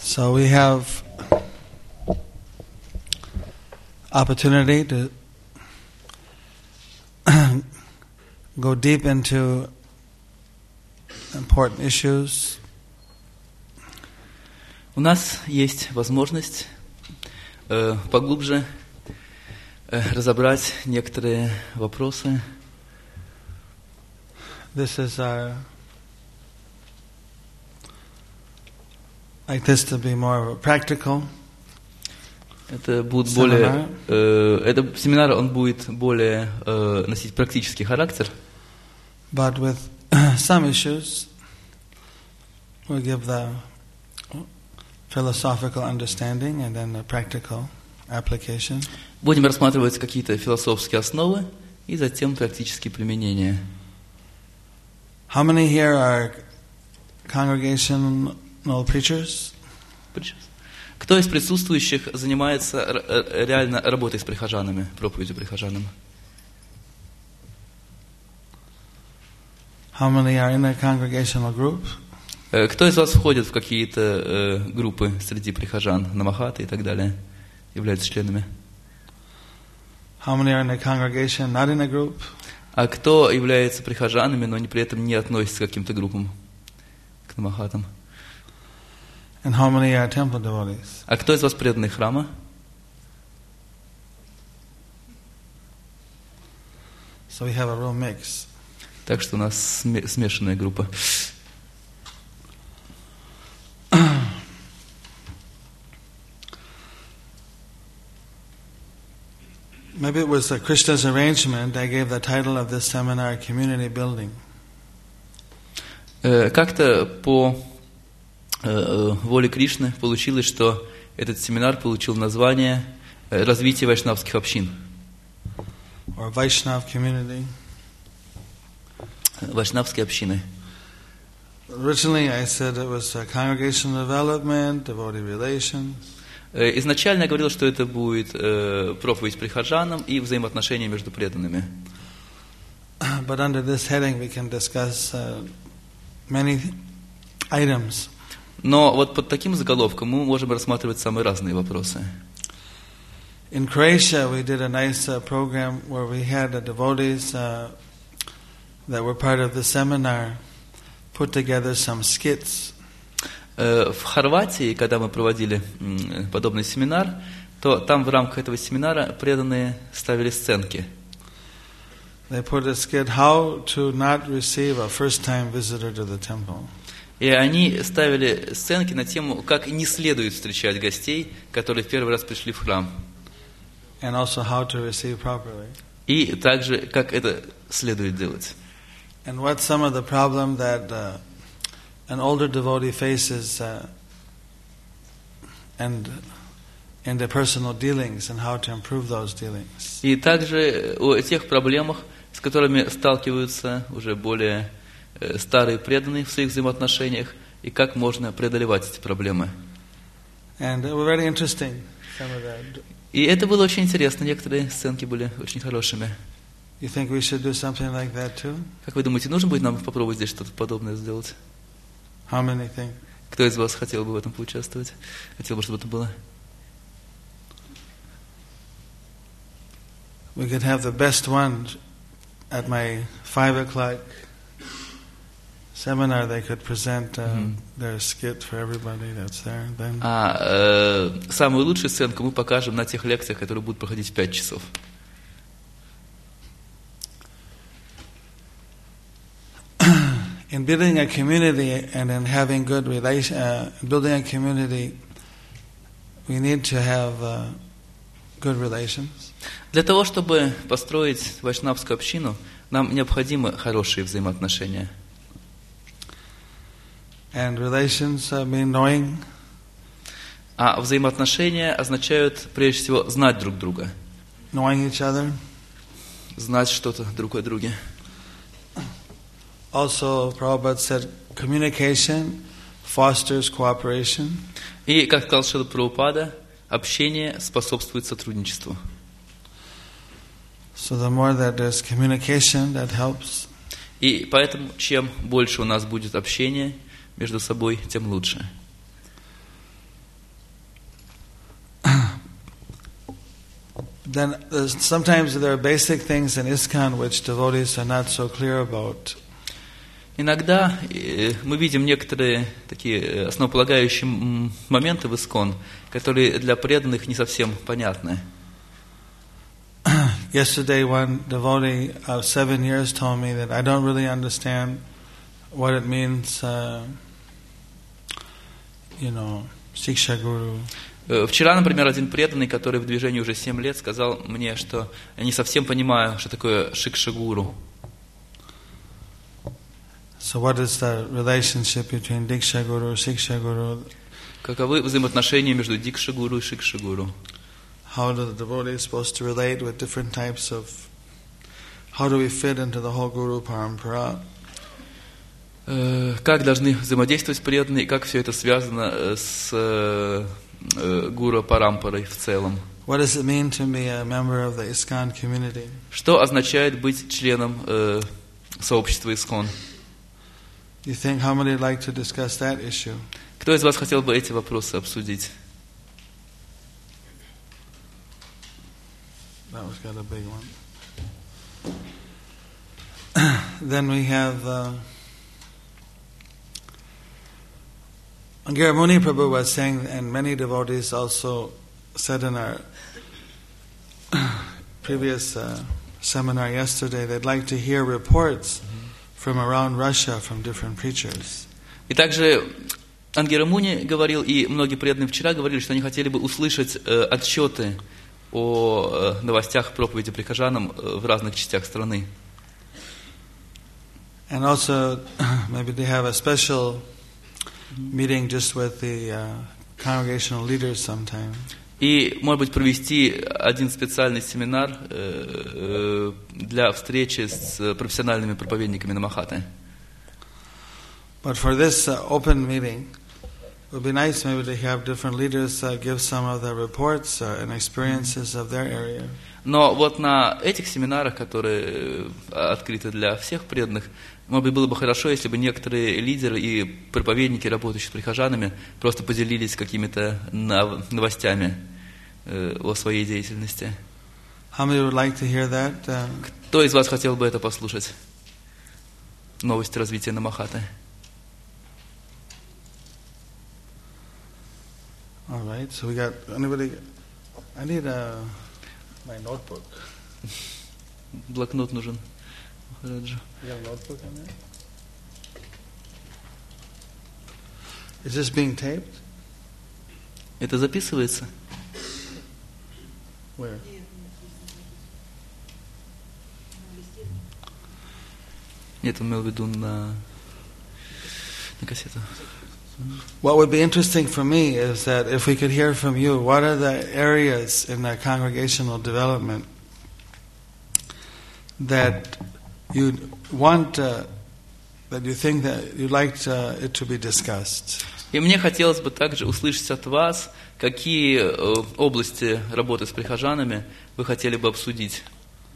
So we have opportunity to go deep into important issues. У нас есть возможность поглубже разобрать некоторые вопросы. This is our like this to be more practical. Это будет более, этот семинар, он будет более носить практический характер. But with some issues, we'll give the philosophical understanding and then the practical application. Будем рассматривать какие-то философские основы и затем практические применения. How many here are congregational preachers? Кто из присутствующих занимается реально работой с прихожанами, проповедью прихожанам? How many are in a congregational group? Кто из вас входит в какие-то группы среди прихожан, намахаты и так далее, являются членами? How many are in a congregation not in a group? А кто является прихожанами, но при этом не относится к каким-то группам, к намахатам? And how many are temple devotees? А кто из вас преданный храма? So we have a real mix. Так что у нас смешанная группа. Maybe it was Krishna's arrangement. I gave the title of this seminar "Community Building." Как-то по воле Кришны получилось, что этот семинар получил название «Развитие вайшнавских общин». Or Vaishnav community. Вайшнавские общины. Originally I said it was congregational development, devotee relations. Изначально я говорил, что это будет проповедь прихожанам и взаимоотношения между преданными. But under this heading we can discuss many items. Но вот под таким заголовком мы можем рассматривать самые разные вопросы. In Croatia we did a nice program where we had the devotees that were part of the seminar put together some skits. В Хорватии, когда мы проводили подобный семинар, то там в рамках этого семинара преданные ставили сценки. They put a skit how to not receive a first-time visitor to the temple. И они ставили сценки на тему, как не следует встречать гостей, которые в первый раз пришли в храм. And also how to receive properly. И также, как это следует делать. And what's some of the problem that an older devotee faces and in the personal dealings and how to improve those dealings. И также о тех проблемах, с которыми сталкиваются уже более старые преданные в своих взаимоотношениях, и как можно преодолевать эти проблемы. And they were very interesting, some of that. И это было очень интересно, некоторые сценки были очень хорошими. You think we should do something like that too? Как вы думаете, нужно будет нам попробовать здесь что-то подобное сделать? How many think? Кто из вас хотел бы в этом поучаствовать? Хотел бы, чтобы это было? We could have the best one at my 5 o'clock seminar. They could present their skit for everybody that's there. Then. Самую лучшую сценку мы покажем на тех лекциях, которые будут проходить в 5 часов. In building a community and in having good building a community, we need to have good relations. Для того, чтобы построить вайшнавскую общину, нам необходимы хорошие взаимоотношения. And relations mean knowing. А взаимоотношения означают, прежде всего, знать друг друга. Knowing each other. Знать что-то друг о друге. Also, Prabhupada said, communication fosters cooperation. И, как сказал Шрила Прабхупада, общение способствует сотрудничеству. So the more that there's communication, that helps. И поэтому, чем больше у нас будет общения между собой, тем лучше. then sometimes there are basic things in ISKCON which devotees are not so clear about. Иногда мы видим некоторые такие основополагающие моменты в ИСККОН, которые для преданных не совсем понятны. Yesterday, one devotee of 7 years told me that I don't really understand what it means, Siksha Guru. Вчера, например, один преданный, который в движении уже 7 лет, сказал мне, что я не совсем понимаю, что такое Шикша-гуру. So what is the relationship between Diksha Guru, Siksha Guru? Каковы взаимоотношения между Дикша-гуру и Шикша-гуру? How do the devotees supposed to relate with different types of? How do we fit into the whole Guru Parampara? Как должны взаимодействовать преданные, и как все это связано с Гуру Парампарой в целом? What does it mean to be a member of the ISKCON community? Что означает быть членом сообщества ИСККОН? You think how many would like to discuss that issue? Кто из вас хотел бы эти вопросы обсудить? That was got a big one. Then we have Angiramuni Prabhu was saying, and many devotees also said in our previous seminar yesterday, they'd like to hear reports from around Russia from different preachers. И также Ангира Муни говорил, и многие преданные вчера говорили, что они хотели бы услышать отчеты о новостях проповеди прихожанам в разных частях страны. And also, maybe they have a special meeting just with the congregational leaders sometime. И, может быть, провести один специальный семинар для встречи с профессиональными проповедниками Намахаты. But for this open meeting, it would be nice maybe to have different leaders give some of the reports and experiences of their area. Но вот на этих семинарах, которые открыты для всех преданных, может быть, было бы хорошо, если бы некоторые лидеры и проповедники, работающие с прихожанами, просто поделились какими-то новостями о своей деятельности. How many would like to hear that? Кто из вас хотел бы это послушать? Новости развития Намахаты. All right, so we got anybody. I need my notebook. Блокнот нужен. Махараджа. You have a notebook on there? Is this being taped? Это записывается? Where? Нет, он имел в виду на кассету. What would be interesting for me is that if we could hear from you, what are the areas in the congregational development that you want, that you think that you'd like it to be discussed? И мне хотелось бы также услышать от вас, какие области работы с прихожанами вы хотели бы обсудить.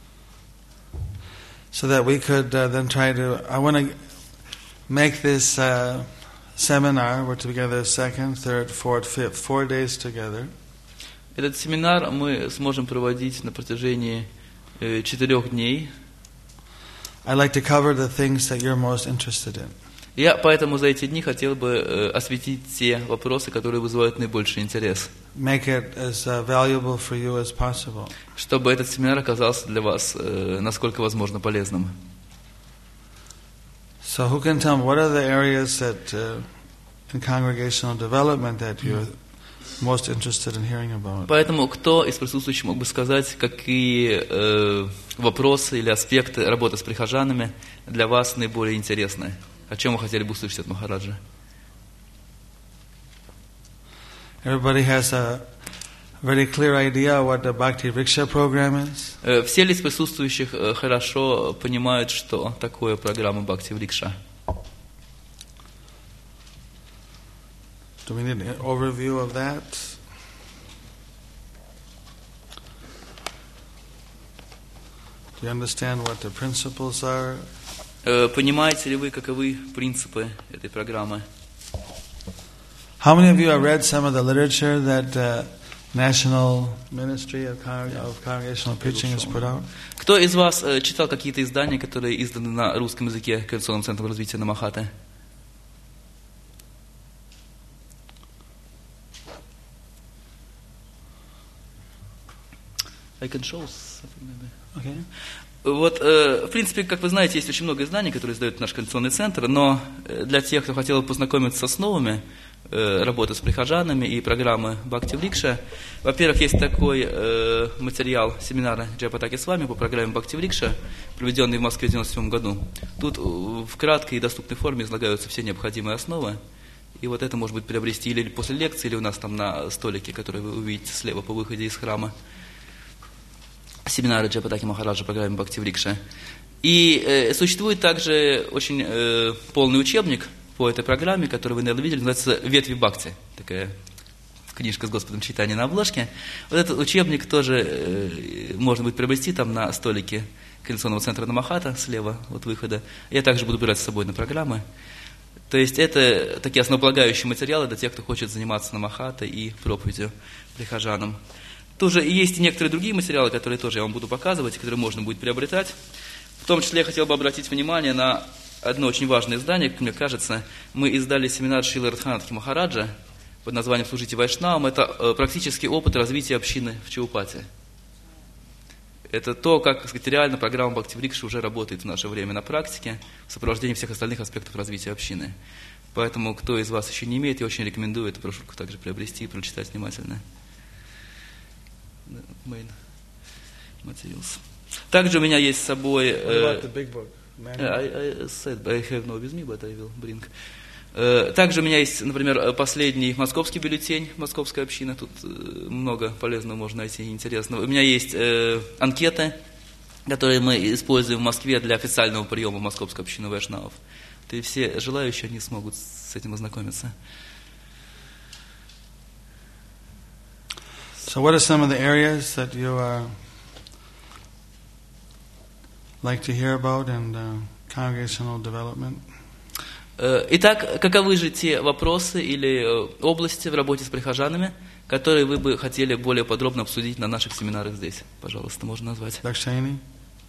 So that we could then try to, I want to make this seminar, we're together second, third, fourth, fifth, 4 days together. Этот семинар мы сможем проводить на протяжении 4 дней. I'd like to cover the things that you're most interested in. Я поэтому за эти дни хотел бы осветить те вопросы, которые вызывают наибольший интерес. Make it as valuable for you as possible. Чтобы этот семинар оказался для вас насколько возможно полезным. So who can tell me what are the areas that in congregational development that you're most interested in hearing about? Поэтому кто из присутствующих мог бы сказать, какие вопросы или аспекты работы с прихожанами для вас наиболее интересны? О чем вы хотели бы услышать от Махараджа? Everybody has a very clear idea what the Bhakti Vriksha program is? Все ли из присутствующих хорошо понимают, что такое программа Бхакти Врикша? Do we need an overview of that? Do you understand what the principles are? Понимаете ли вы, каковы принципы этой программы? How many of you have read some of the literature that national ministry of congregational preaching has put out. Кто из вас читал какие-то издания, которые изданы на русском языке Координационным центром развития Намахаты? I can show something maybe. Okay. Вот, в принципе, как вы знаете, есть очень много изданий, которые издает наш Координационный центр, но для тех, кто хотел познакомиться с основами работы с прихожанами и программы Бхакти Врикша, во-первых, есть такой материал семинара Джайапатаки с вами по программе Бхакти Врикша, проведенный в Москве в 1997 году. Тут в краткой и доступной форме излагаются все необходимые основы. И вот это может быть приобрести или после лекции, или у нас там на столике, который вы увидите слева по выходе из храма. Семинары Джайапатаки Махараджа по программе Бхакти Врикша. И существует также очень полный учебник по этой программе, который вы, наверное, видели, называется «Ветви Бхакти». Такая книжка с Господом Чайтаньей на обложке. Вот этот учебник тоже можно будет приобрести там на столике Координационного центра Намахата слева от выхода. Я также буду брать с собой на программы. То есть это такие основополагающие материалы для тех, кто хочет заниматься Намахатой и проповедью прихожанам. Тоже есть и некоторые другие материалы, которые тоже я вам буду показывать, которые можно будет приобретать. В том числе я хотел бы обратить внимание на одно очень важное издание, как мне кажется. Мы издали семинар Шрилы Радханатхи Махараджа под названием «Служите Вайшнавам». Это практический опыт развития общины в Чаупате. Это то, как, так сказать, реально программа Бхакти Врикша уже работает в наше время на практике, в сопровождении всех остальных аспектов развития общины. Поэтому, кто из вас еще не имеет, я очень рекомендую эту брошюрку также приобрести и прочитать внимательно. Main materials. Также у меня есть с собой... What about the big book? I said I have no with me, but I will bring. Также у меня есть, например, последний московский бюллетень, московская община. Тут много полезного можно найти и интересного. У меня есть анкеты, которые мы используем в Москве для официального приема в московской общины вайшнавов. И все желающие, они смогут с этим ознакомиться. So what are some of the areas that you like to hear about in congregational development? Итак, каковы же те вопросы или области в работе с прихожанами, которые вы бы хотели более подробно обсудить на наших семинарах здесь? Пожалуйста, можно назвать. Dakshayani?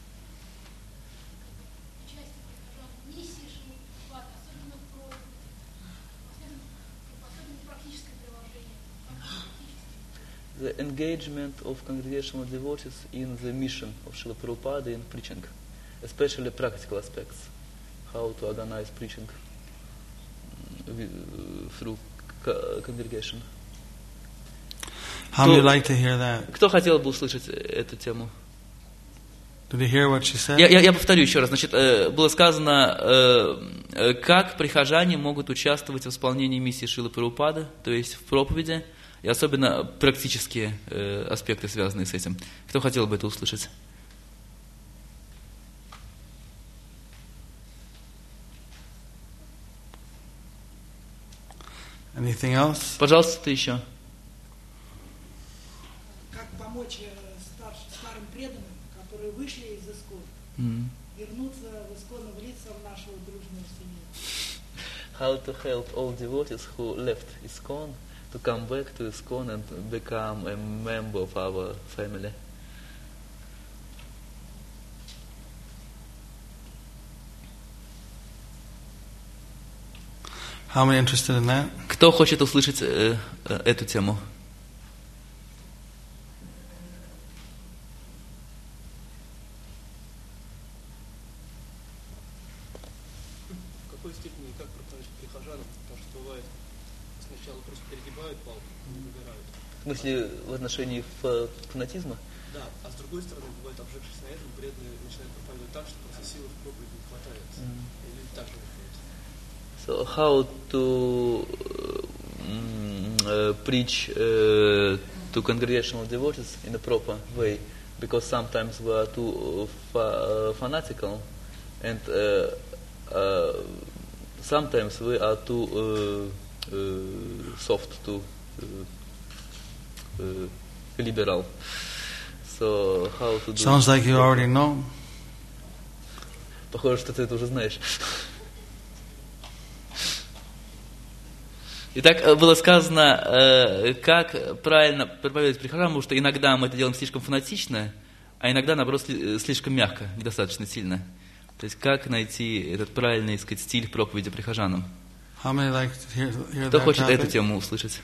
The engagement of congregational devotees in the mission of Srila Prabhupada in preaching, especially practical aspects, how to organize preaching through congregation. How would you like to hear that? Кто хотел бы услышать эту тему? Did you hear what she said? Я повторю еще раз. Значит, было сказано, как прихожане могут участвовать в исполнении миссии Шрилы Прабхупады, то есть в проповеди, и особенно практические аспекты, связанные с этим. Кто хотел бы это услышать? Anything else? Пожалуйста, ты еще. Как помочь старым преданным, которые вышли из ИСККОН, вернуться в ИСККОН и влиться в нашу дружную семью? How to help all devotees who left ISKCON to come back to ISKCON and become a member of our family. How many interested in that? Кто хочет услышать эту тему? В какой степени и как проповедовать прихожанам? Потому что бывает, сначала просто перегибают палку, не выбирают. В смысле, в отношении фанатизма? Да, а с другой стороны, бывает, обжегшись на этом, преданные начинают проповедовать так, что просто силы в проповеди не хватает. И люди так же выходят. So how to preach to congregational devotees in a proper way, because sometimes we are too fanatical, and sometimes we are too soft, too liberal. So how to do? Sounds like you already know. Похоже, что ты это уже знаешь. Итак, было сказано, как правильно проповедовать прихожанам, потому что иногда мы это делаем слишком фанатично, а иногда, наоборот, слишком мягко, недостаточно сильно. То есть, как найти этот правильный, так сказать, стиль проповеди прихожанам? Кто хочет эту тему услышать?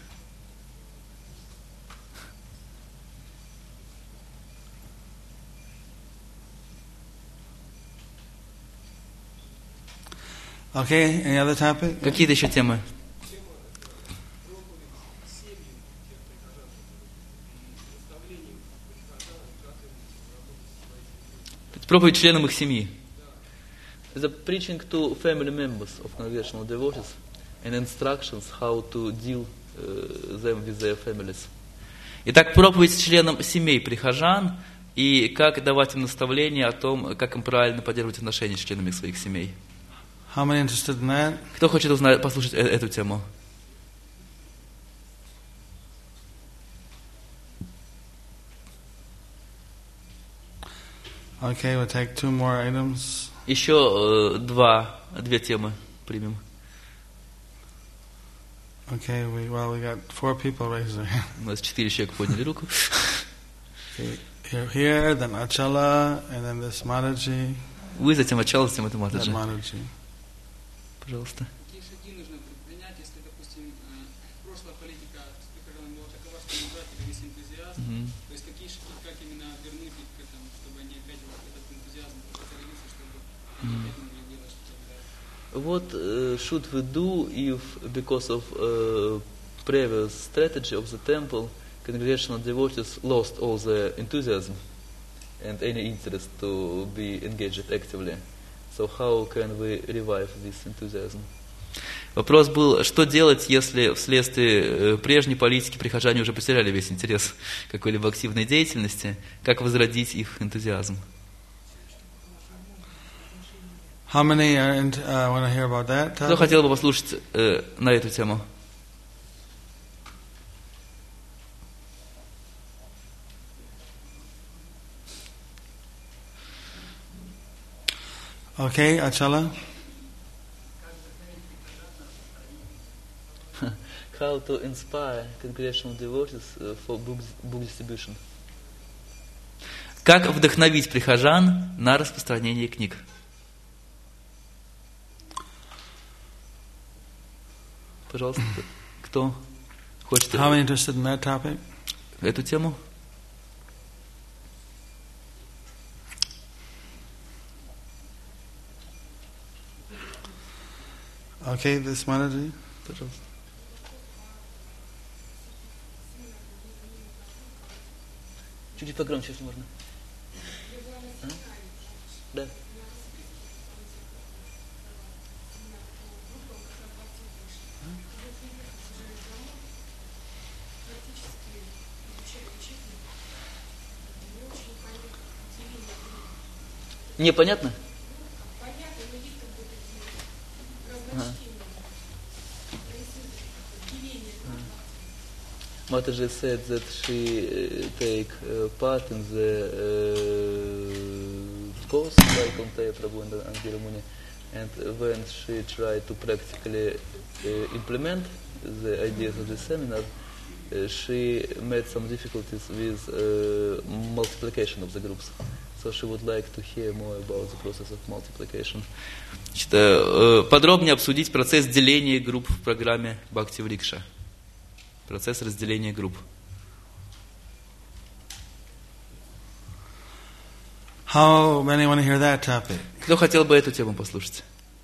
Okay, any other topic? Какие-то еще темы? Проповедь членам их семьи. The preaching to family members of congregational devotees and instructions how to deal them with their families. Итак, проповедь членам семей прихожан и как давать им наставления о том, как им правильно поддерживать отношения с членами своих семей. How many interested in that? Кто хочет послушать эту тему? Okay, we'll take 2 more items. Еще две темы примем. Okay, we got 4 people raised their hand. У нас 4 человека подняли руку. Okay, here, then Achala, and then this Mataji. Вы затем Ачала, затем это Then Матаджи. Mataji. Пожалуйста. Какие шаги нужно предпринять, если, допустим, прошлая политика с прихожанами была такова, что не брать весь энтузиазм? То есть какие шаги, как именно вернуть их к этому, чтобы они опять этот энтузиазм появился, чтобы они опять могли делать что-то дальше? What should we do if, because of previous strategy of the temple, congregational devotees lost all the enthusiasm and any interest to be engaged actively? So how can we revive this enthusiasm? Вопрос был, что делать, если вследствие прежней политики прихожане уже потеряли весь интерес к какой-либо активной деятельности, как возродить их энтузиазм? How many want to hear about that? Кто хотел бы послушать на эту тему? Okay, Achala. How to inspire congregational devotees for book distribution? Как вдохновить прихожан на распространение книг? Пожалуйста, кто хочет How many interested in that topic? эту тему? Okay, this Mataji. Пожалуйста. Чуть-чуть погромче, если можно. Да. Непонятно? Mataji said that she take part in the course by Conte Prabhu and Angela Muni, and when she tried to practically implement the ideas of the seminar, she met some difficulties with multiplication of the groups. So she would like to hear more about the process of multiplication. Значит, подробнее обсудить процесс деления групп в программе Бхакти Врикша. Процесс разделения групп. How many want to hear that topic? Кто хотел бы эту тему послушать?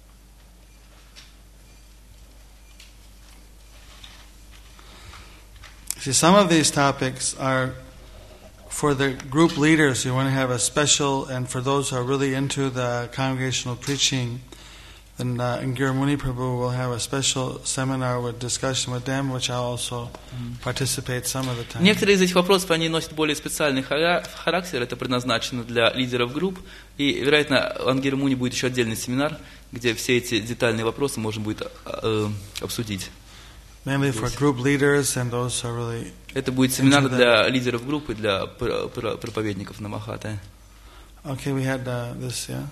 See, some of these topics are for the group leaders. You want to have a special, and for those who are really into the congregational preaching, then Angira Muni Prabhu will have a special seminar with discussion with them, which I'll also participate some of the time. Некоторые из этих вопросов, они носят более специальный характер, это предназначено для лидеров групп, и, вероятно, у Ангира Муни будет еще отдельный семинар, где все эти детальные вопросы можно будет обсудить. Mainly for group leaders and those who are really. Это будет семинар для лидеров группы, для проповедников на Махате. Okay, we had this, yeah.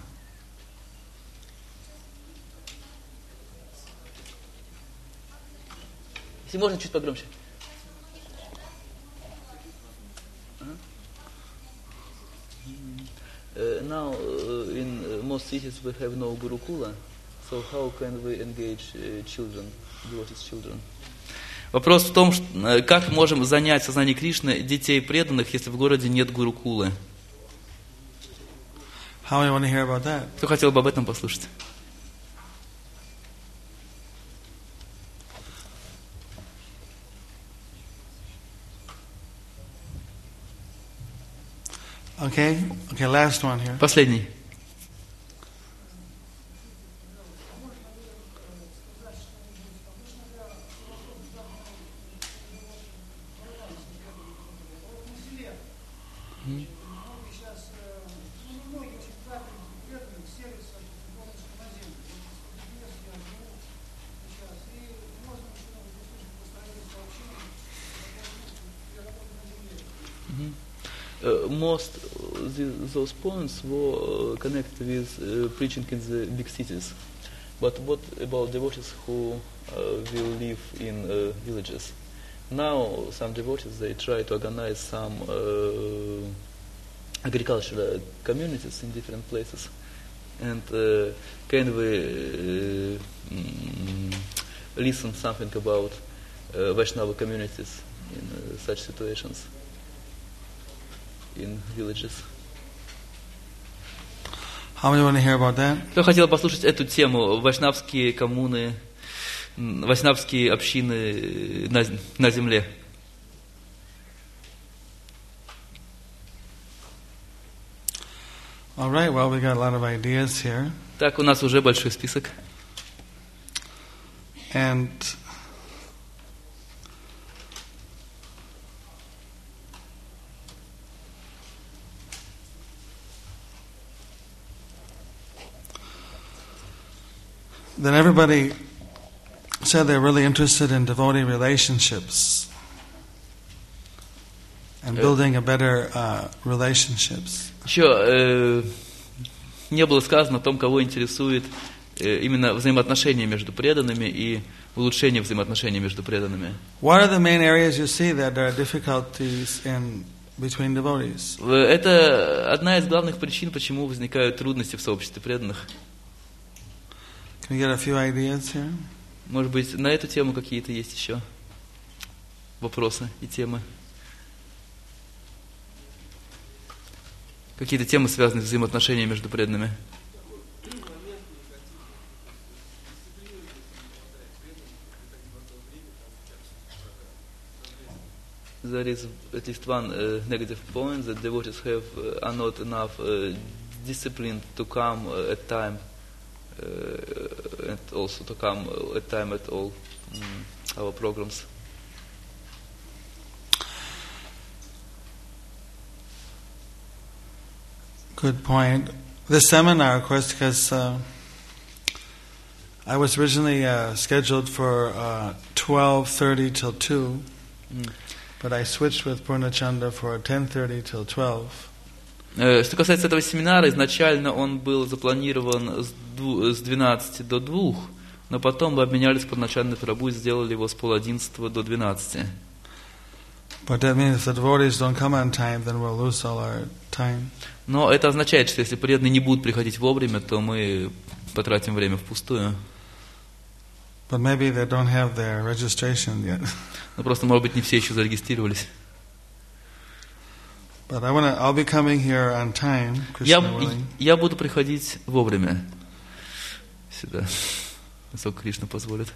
Если можно, чуть погромче. Now, in most cities we have no Gurukula, so how can we engage children, devotees children? Вопрос в том, как можем занять сознание Кришны детей преданных, если в городе нет Гурукулы? How do you want to hear about that? Кто хотел бы об этом послушать? Okay, last one here. Последний. Most those points were connected with preaching in the big cities. But what about devotees who will live in villages? Now some devotees, they try to organize some agricultural communities in different places. And can we listen something about Vaishnava communities in such situations? In villages. How many want to hear about that? Кто хотел послушать эту тему? Вайшнавские коммуны, вайшнавские общины на земле. All right, well, we got a lot of ideas here. Так, у нас уже большой список. And then everybody said they're really interested in devotee relationships and building a better relationships. Еще не было сказано о том, кого интересует именно взаимоотношения между преданными и улучшение взаимоотношений между преданными. What are the main areas you see that there are difficulties in between devotees? Это одна из главных причин, почему возникают трудности в сообществе преданных. Can we get a few ideas here? Может быть, на эту тему какие-то есть еще вопросы и темы? Какие-то темы, связанные с взаимоотношениями между преданными? There is at least one negative point that devotees are not enough disciplined to come at time and also to come at time at all our programs. Good point. This seminar, of course, because I was originally scheduled for 12:30 till 2, but I switched with Purnachandra for 10:30 till 12. Что касается этого семинара, изначально он был запланирован с 12 до 2, но потом мы обменялись под начальной Прабhu и сделали его с 10:30 до 12. But that means if the devotees don't come on time, then we'll lose all our time. Но это означает, что если преданные не будут приходить вовремя, то мы потратим время впустую. But maybe they don't have their registration yet. Ну просто, может быть, не все еще зарегистрировались. But I'll be coming here on time, Krishna willing. Я буду приходить вовремя сюда, насколько Кришна позволит.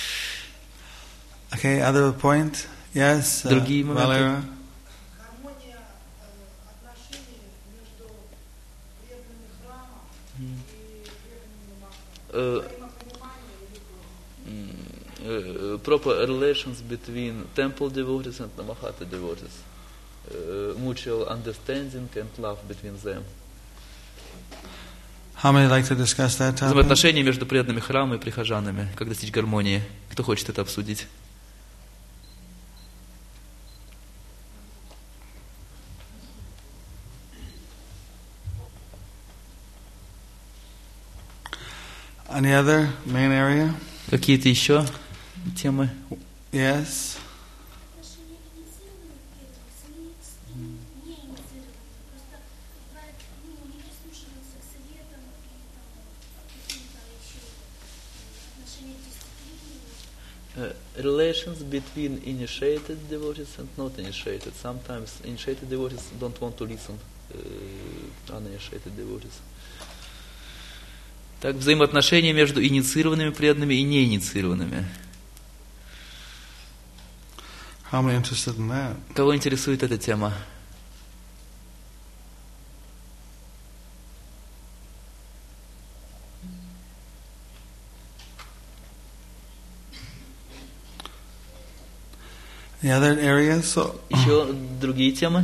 Okay, other point? Yes, Другие моменты? Valera? Гармония отношений между преданными храма и преданными Махата. Proper relations between temple devotees and the Mahata devotees. Mutual understanding and love between them. How many like to discuss that topic? Взаимоотношения между преданными храма и прихожанами. Как достичь гармонии? Кто хочет это обсудить? Any other main area? Какие-то еще темы? Yes. Отношения инициированных преданных с неинициированными. Просто бывает, не прислушиваются к советам и каким-то еще отношения к дисциплине. Relations between initiated devotees and not initiated. Sometimes initiated devotees don't want to listen uninitiated devotees. Так, взаимоотношения между инициированными преданными и неинициированными. How many interested in that? Кого интересует эта тема? The other areas? So, Еще другие темы?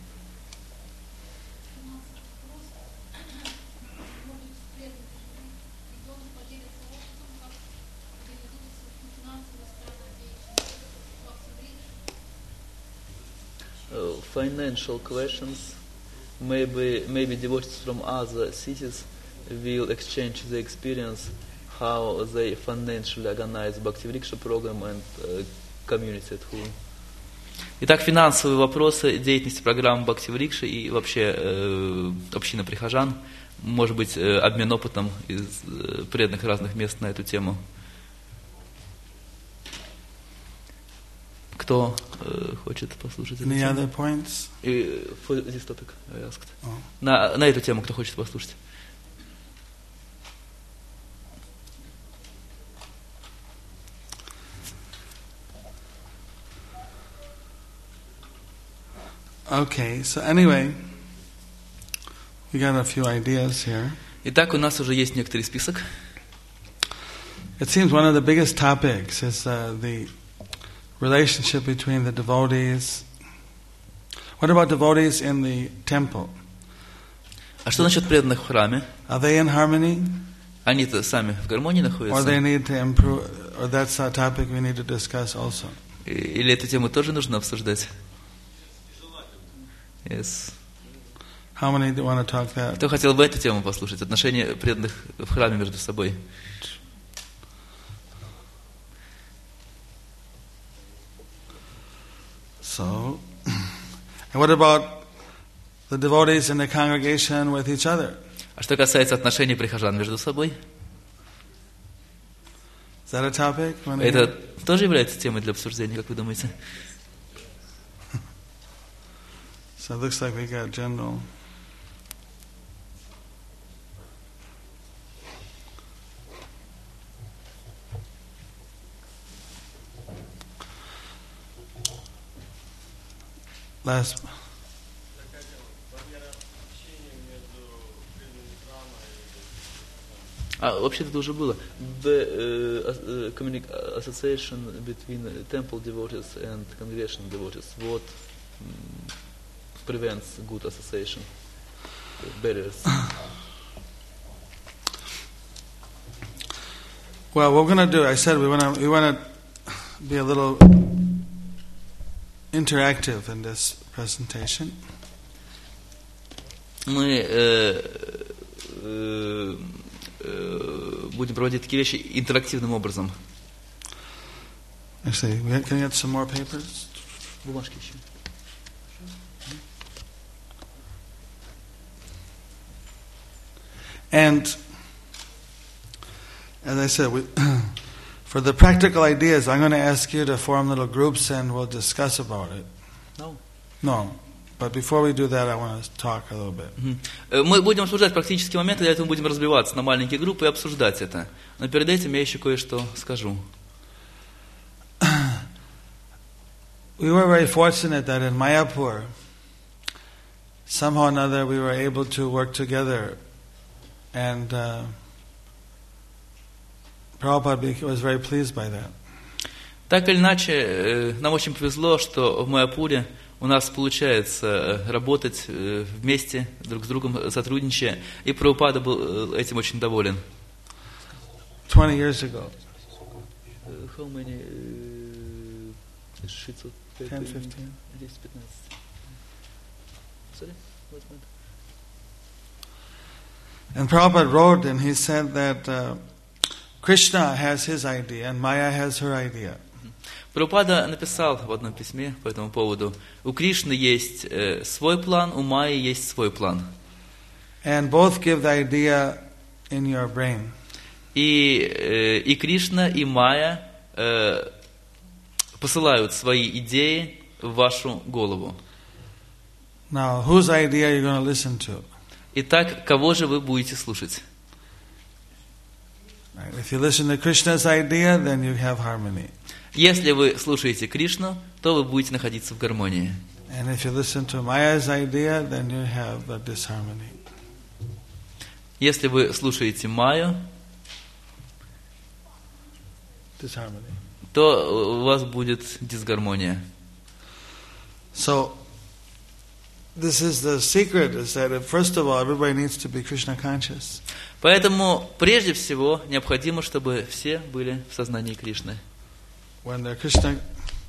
Financial questions. Maybe devotees from other cities will exchange the experience how they financially organize Bhakti Vriksha program and community at home. Итак, финансовые вопросы деятельности программы Бхакти Врикши и вообще община прихожан, может быть, обмен опытом из преданных разных мест на эту тему. Кто хочет послушать эту any тему? other points? For this topic, I asked. Oh. На эту тему кто хочет послушать? Okay, so anyway, we got a few ideas here. Итак, у нас уже есть некоторый список. It seems one of the biggest topics is the relationship between the devotees. What about devotees in the temple? А что насчет преданных в храме? Are they in harmony? Они-то сами в гармонии Or находятся? they need to improve, or that's a topic we need to discuss also. Или эту тему тоже нужно обсуждать? Yes. How many do want to talk that? Кто хотел бы эту тему послушать? Отношения преданных в храме между собой. So, and what about the devotees in the congregation with each other? А что касается отношений прихожан между собой, Is that a topic? это тоже является темой для обсуждения, как вы думаете? So it looks like we got general. Last. Вообще-то это уже было. The association between temple devotees and congregation devotees. What prevents good association? Barriers. Well, what we're going to do, I said we want to be a little interactive in this presentation. Мы будем проводить такие вещи интерактивным образом. Actually, can you get some more papers? Бумажки еще. And as I said, for the practical ideas, I'm going to ask you to form little groups and we'll discuss about it. No. No. But before we do that, I want to talk a little bit. Мы будем обсуждать практические моменты, для этого будем разбиваться на маленькие группы и обсуждать это. Но перед этим я еще кое-что скажу. We were very fortunate that in Mayapur, somehow or another, we were able to work together. And Prabhupada was very pleased by that. Так или иначе, нам очень повезло, что в Майяпуре у нас получается работать вместе, друг с другом сотрудничая, и Прабхупада был этим очень доволен. 20 years ago. How many? 10, 15. 10, 15. Sorry? What point? And Prabhupada wrote, and he said that Krishna has his idea and Maya has her idea. Прабхупада написал в одном письме по этому поводу: у Кришны есть свой план, у Майи есть свой план. And both give the idea in your brain. И Кришна, и Майя посылают свои идеи в вашу голову. Now, whose idea are you going to listen to? Итак, кого же вы будете слушать? Right. If you listen to Krishna's idea, then you have harmony. Если вы слушаете Кришну, то вы будете находиться в гармонии. And if you listen to Maya's idea, then you have a disharmony. Если вы слушаете Майю, Disharmony. то у вас будет дисгармония. So, this is the secret, is that first of all, everybody needs to be Krishna conscious. Поэтому, прежде всего, необходимо, чтобы все были в сознании Кришны. When they're Krishna,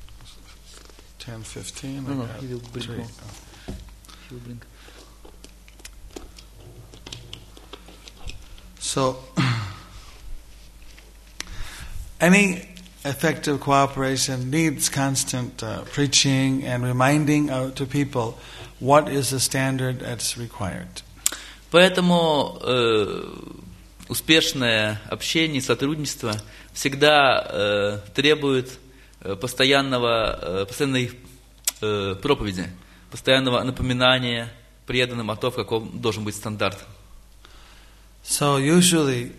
10:15. No, I he will got bring 3. more. He will bring. So, any effective cooperation needs constant preaching and reminding to people what is the standard that's required. Поэтому успешное общение, сотрудничество всегда требует постоянной проповеди, постоянного напоминания преданным о том, каков должен быть стандарт. So usually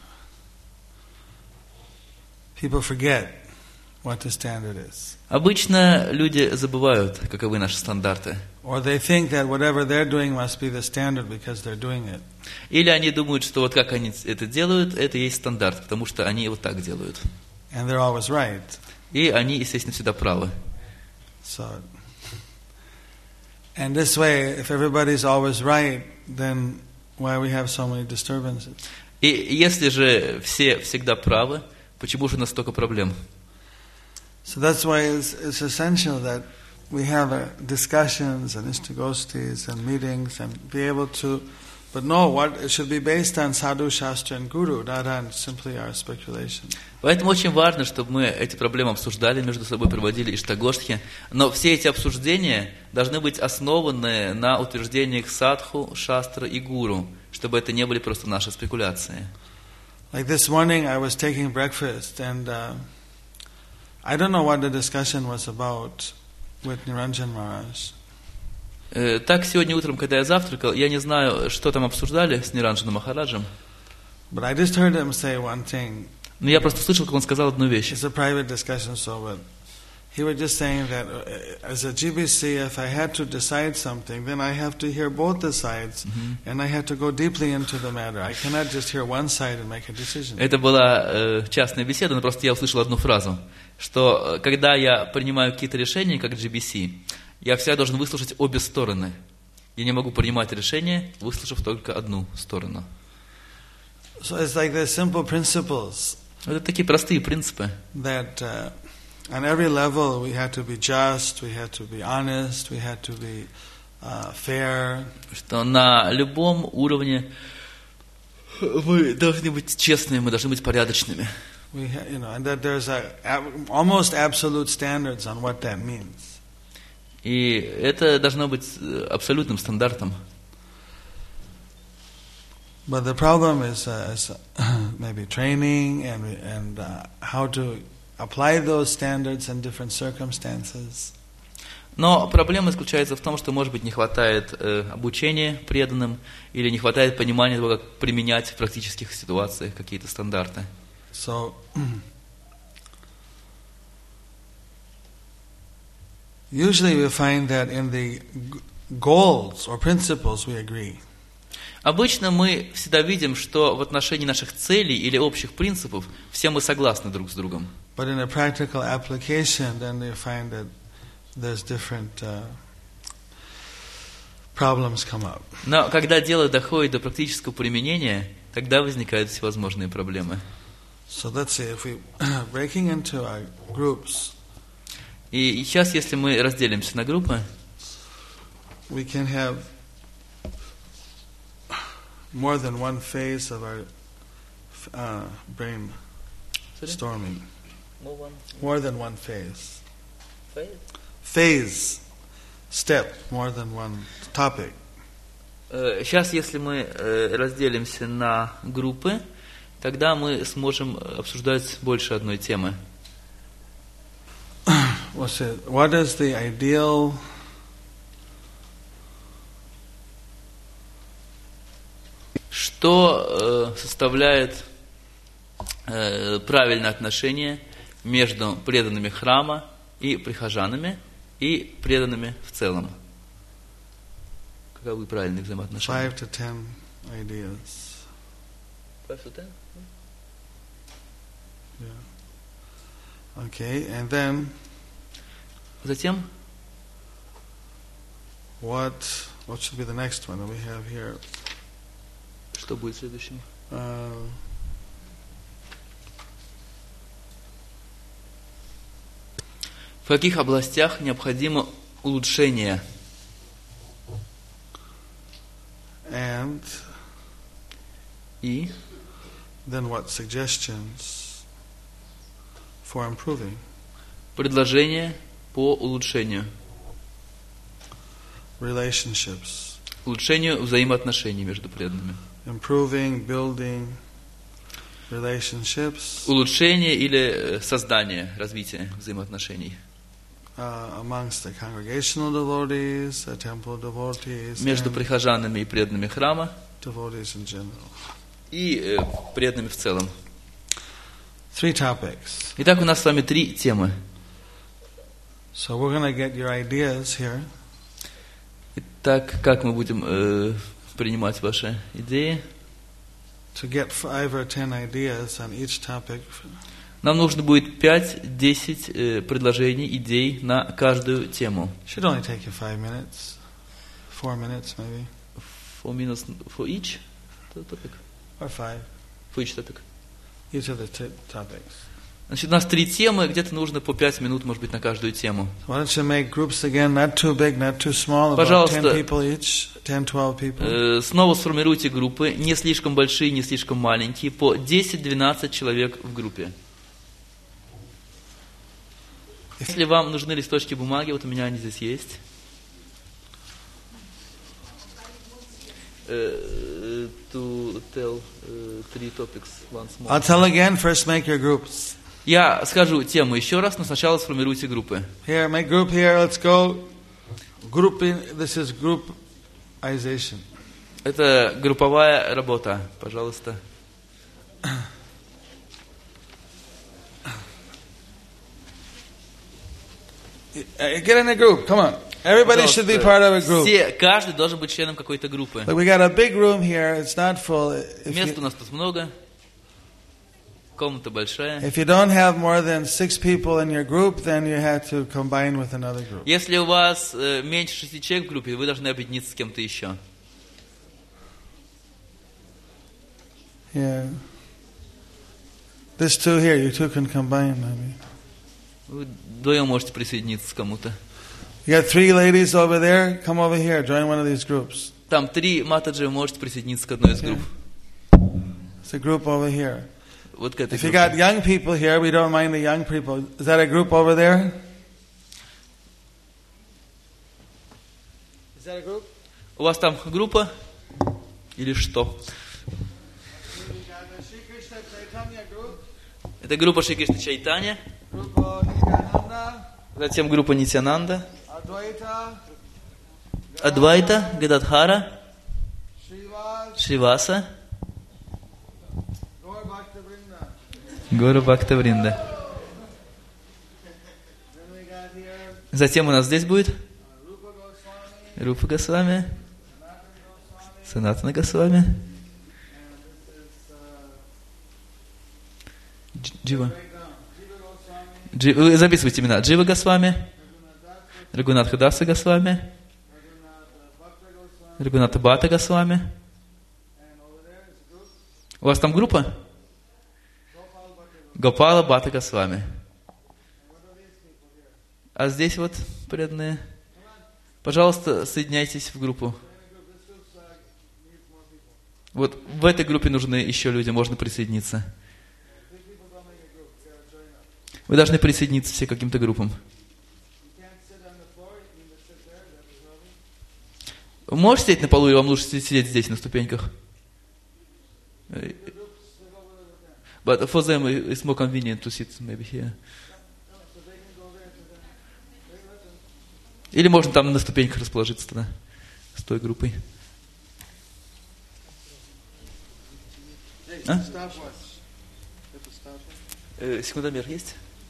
people forget what the standard is. Обычно люди забывают, каковы наши стандарты. Or they think that whatever they're doing must be the standard because they're doing it. Или они думают, что вот как они это делают, это и есть стандарт, потому что они вот так делают. And they're always right. И они, естественно, всегда правы. So, and this way, if everybody's always right, then why we have so many disturbances? И если же все всегда правы, почему же у нас столько проблем? So that's why it's essential that we have discussions and istagostis and meetings and be able to, but know what it should be based on sadhu, shastra and guru, not on simply our speculation. Поэтому очень важно, чтобы мы эти проблемы обсуждали между собой, проводили иштагоштхи, но все эти обсуждения должны быть основаны на утверждениях садху, шастра и гуру, чтобы это не были просто наши спекуляции. Like this morning I was taking breakfast and I don't know what the discussion was about with Niranjan Maharaj. Так, сегодня утром, когда я завтракал, я не знаю, что там обсуждали с Ниранджаном Махараджем, But I just heard him say one thing. но я просто слышал, как он сказал одну вещь. It's a private discussion, so but he was just saying that as a GBC, if I had to decide something, then I have to hear both the sides, and I have to go deeply into the matter. I cannot just hear one side and make a decision. Это была частная беседа, но просто я услышал одну фразу, что когда я принимаю какие-то решения, как GBC, я всегда должен выслушать обе стороны. Я не могу принимать решение, выслушав только одну сторону. So it's like the simple principles Это такие простые принципы. that on every level we have to be just, we have to be honest, we have to be fair. Что на любом уровне мы должны быть честными, мы должны быть порядочными. We and that there's almost absolute standards on what that means. И это должно быть абсолютным стандартом. But the problem is maybe training and how to apply those standards in different circumstances. Но проблема заключается в том, что, может быть, не хватает обучения преданным или не хватает понимания того, как применять в практических ситуациях какие-то стандарты. So usually we find that in the goals or principles we agree. Обычно мы всегда видим, что в отношении наших целей или общих принципов все мы согласны друг с другом. But in a practical application, then they find that there's different problems come up. Но когда дело доходит до практического применения, тогда возникают всевозможные проблемы. So let's say if we breaking into our groups, И сейчас, если мы разделимся на группы, we can have more than one phase of our brain storming. More than one phase. Phase. Step. More than one topic. Сейчас, если мы разделимся на группы, тогда мы сможем обсуждать больше одной темы. What is the ideal что составляет правильное отношение между преданными храма и прихожанами и преданными в целом? Каковы правильные взаимоотношения? 5 to 10 ideas. 5 to 10? Yeah. Okay, and then Затем, what should be the next one that we have here? что будет следующим? В каких областях необходимо улучшение? And И then what suggestions for improving? предложение по улучшению. Relationships. Улучшению взаимоотношений между преданными. Improving, building relationships Улучшение или создание, развитие взаимоотношений. Amongst the congregational devotees, the temple devotees, Между and прихожанами и преданными храма devotees in general. и преданными в целом. 3 topics. Итак, у нас с вами 3 темы. So we're going to get your ideas here. Итак, как мы будем принимать ваши идеи? To get 5 or 10 ideas on each topic. Нам нужно будет 5-10 предложений, идей на каждую тему. Should only take you 5 minutes, 4 minutes maybe, 4 minutes for each topic? or 5. For each topic. Each of the topics. Значит, у нас 3 темы, где-то нужно по 5 минут, может быть, на каждую тему. Why don't you make groups again, not too big, not too small, about Пожалуйста. 10 people each, 10-12 people. Снова сформируйте группы, не слишком большие, не слишком маленькие, по 10-12 человек в группе. Если вам нужны листочки бумаги, вот у меня они здесь есть. To tell 3 topics once more. I'll tell again, first make your groups. Я скажу тему еще раз, но сначала сформируйте группы. Here, make group here, let's go. Grouping, this is groupization. Это групповая работа, пожалуйста. Get in a group, come on. Everybody should be part of a group. Каждый должен быть членом какой-то группы. Look, we got a big room here, it's not full. Места у нас тут много. Комната большая. If you don't have more than 6 people in your group, then you have to combine with another group. Если у вас меньше 6 человек в группе, вы должны объединиться с кем-то еще. Yeah. This 2 here, you 2 can combine maybe. Вы вдвоем можете присоединиться к кому-то. You got 3 ladies over there, come over here, join one of these groups. Там 3 матаджи, вы можете присоединиться к одной из групп. It's a group over here. Вот к этой If you got группе. young people here, we don't mind the young people. Is that a group over there? Is that a group? У вас там группа? Или что? Это группа Шри Кришна Чайтанья. Затем группа Нитьянанда. Адвайта, Гададхара, Шриваса, Гуру Бхактавринда. Затем у нас здесь будет Рупа Госвами, Санатана Госвами, Джива. Вы записывайте имена. Джива Госвами, Рагунатха Даса Госвами, Рагуната Бхатта Госвами. У вас там группа? Гопала Бхатта Госвами. А здесь вот преданные. Пожалуйста, соединяйтесь в группу. Вот в этой группе нужны еще люди, можно присоединиться. Вы должны присоединиться все к каким-то группам. Вы можете сидеть на полу, или вам лучше сидеть здесь, на ступеньках? But for them it's more convenient to sit maybe here. Или можно там на ступеньках расположиться тогда с той группой. А? Секундомер есть?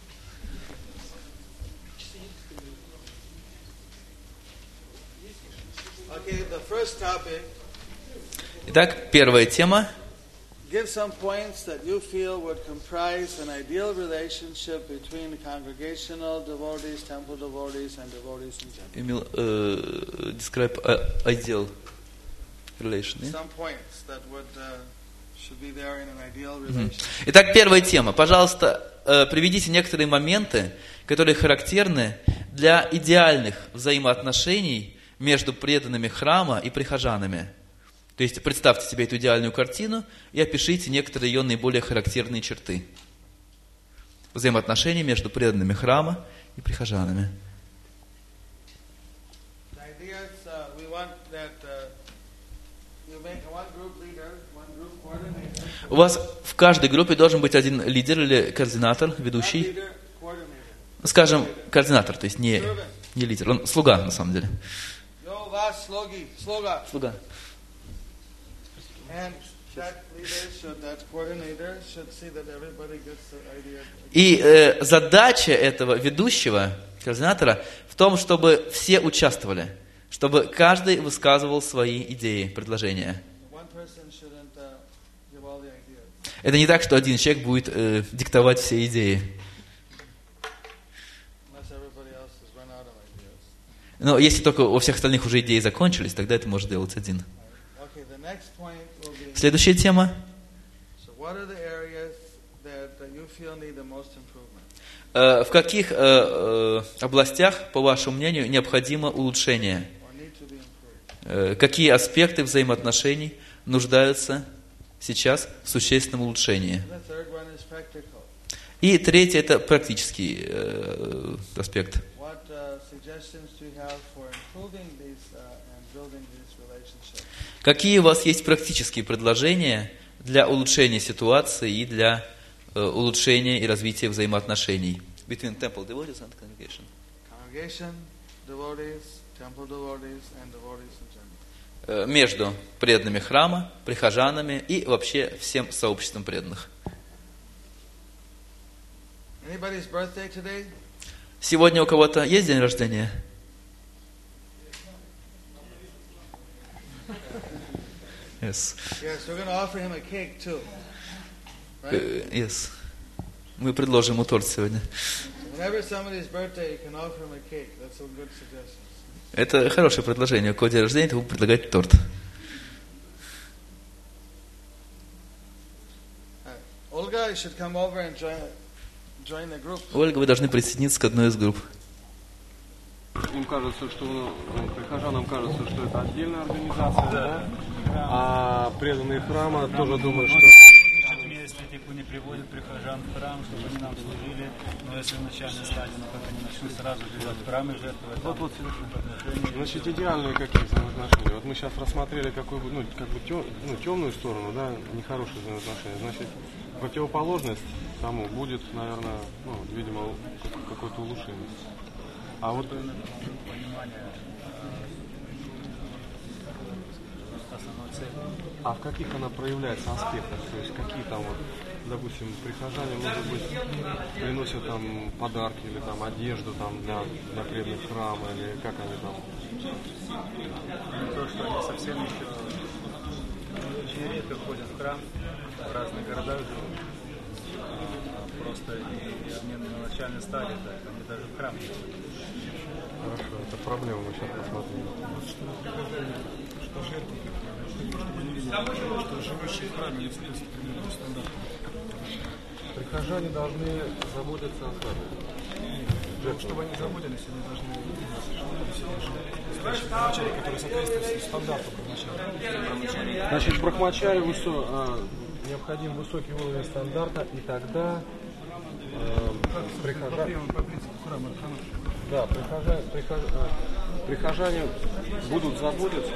Итак, первая тема. Give some points that you feel would comprise an ideal relationship between the congregational devotees, temple devotees, and devotees in general. Emil, describe ideal relation. Some points that would should be there in an ideal relationship. Итак, первая тема. Пожалуйста, приведите некоторые моменты, которые характерны для идеальных взаимоотношений между преданными храма и прихожанами. То есть представьте себе эту идеальную картину и опишите некоторые ее наиболее характерные черты. Взаимоотношения между преданными храма и прихожанами. У вас в каждой группе должен быть один лидер или координатор, ведущий. Скажем, координатор, то есть не лидер, он слуга на самом деле. Слуга. И задача этого ведущего, координатора, в том, чтобы все участвовали, чтобы каждый высказывал свои идеи, предложения. Это не так, что один человек будет диктовать все идеи. Но если только у всех остальных уже идеи закончились, тогда это может делать один. Следующая тема. В каких областях, по вашему мнению, необходимо улучшение? Какие аспекты взаимоотношений нуждаются сейчас в существенном улучшении? И третье – это практический аспект. Какие у вас есть практические предложения для улучшения ситуации и для улучшения и развития взаимоотношений? Between temple devotees and congregation. Congregation, devotees, temple devotees and devotees in general. Между преданными храма, прихожанами и вообще всем сообществом преданных. Anybody's birthday today? Сегодня у кого-то есть день рождения? Yes. Yes, we're going to offer him a cake too. Right? Yes. Мы предложим ему торт сегодня. Whenever somebody's birthday, you can offer him a cake. That's a good suggestion. Это хорошее предложение. У кого день рождения, то вы предлагаете торт. Olga, you should come over and join the group. Ольга, вы должны присоединиться к одной из групп. Им кажется, что прихожанам кажется, что это отдельная организация, да? А преданные храма тоже думают, что... Если не приводят прихожан в храм, чтобы они нам служили, но если в начальной стадии, как они начнут сразу бежать в храм и жертвовать. Вот, значит, идеальные какие взаимоотношения. Вот мы сейчас рассмотрели темную сторону, да, нехорошие взаимоотношения. Значит, противоположность тому будет, наверное, видимо, какое-то улучшение. А вот в каких она проявляется аспектах? То есть какие там вот, допустим, прихожане, может быть, приносят там подарки или там одежду там для преданных храма, или как они там? Не то, что они совсем еще очень редко ходят в храм, в разных городах живут. Просто и обмен на начальной стадии, так, они даже в храм не ходят. Хорошо, это проблема, мы сейчас посмотрим. Что жертвы, чтобы они видели, что живущие в храме не следуют определенным стандартам. Прихожане должны заботиться о себе. Чтобы они заботились, они должны стоящие брахмачари, которые соответствуют стандарту брахмачари. Значит, брахмачари необходим высокий уровень стандарта, и тогда Да, прихожане будут заботиться,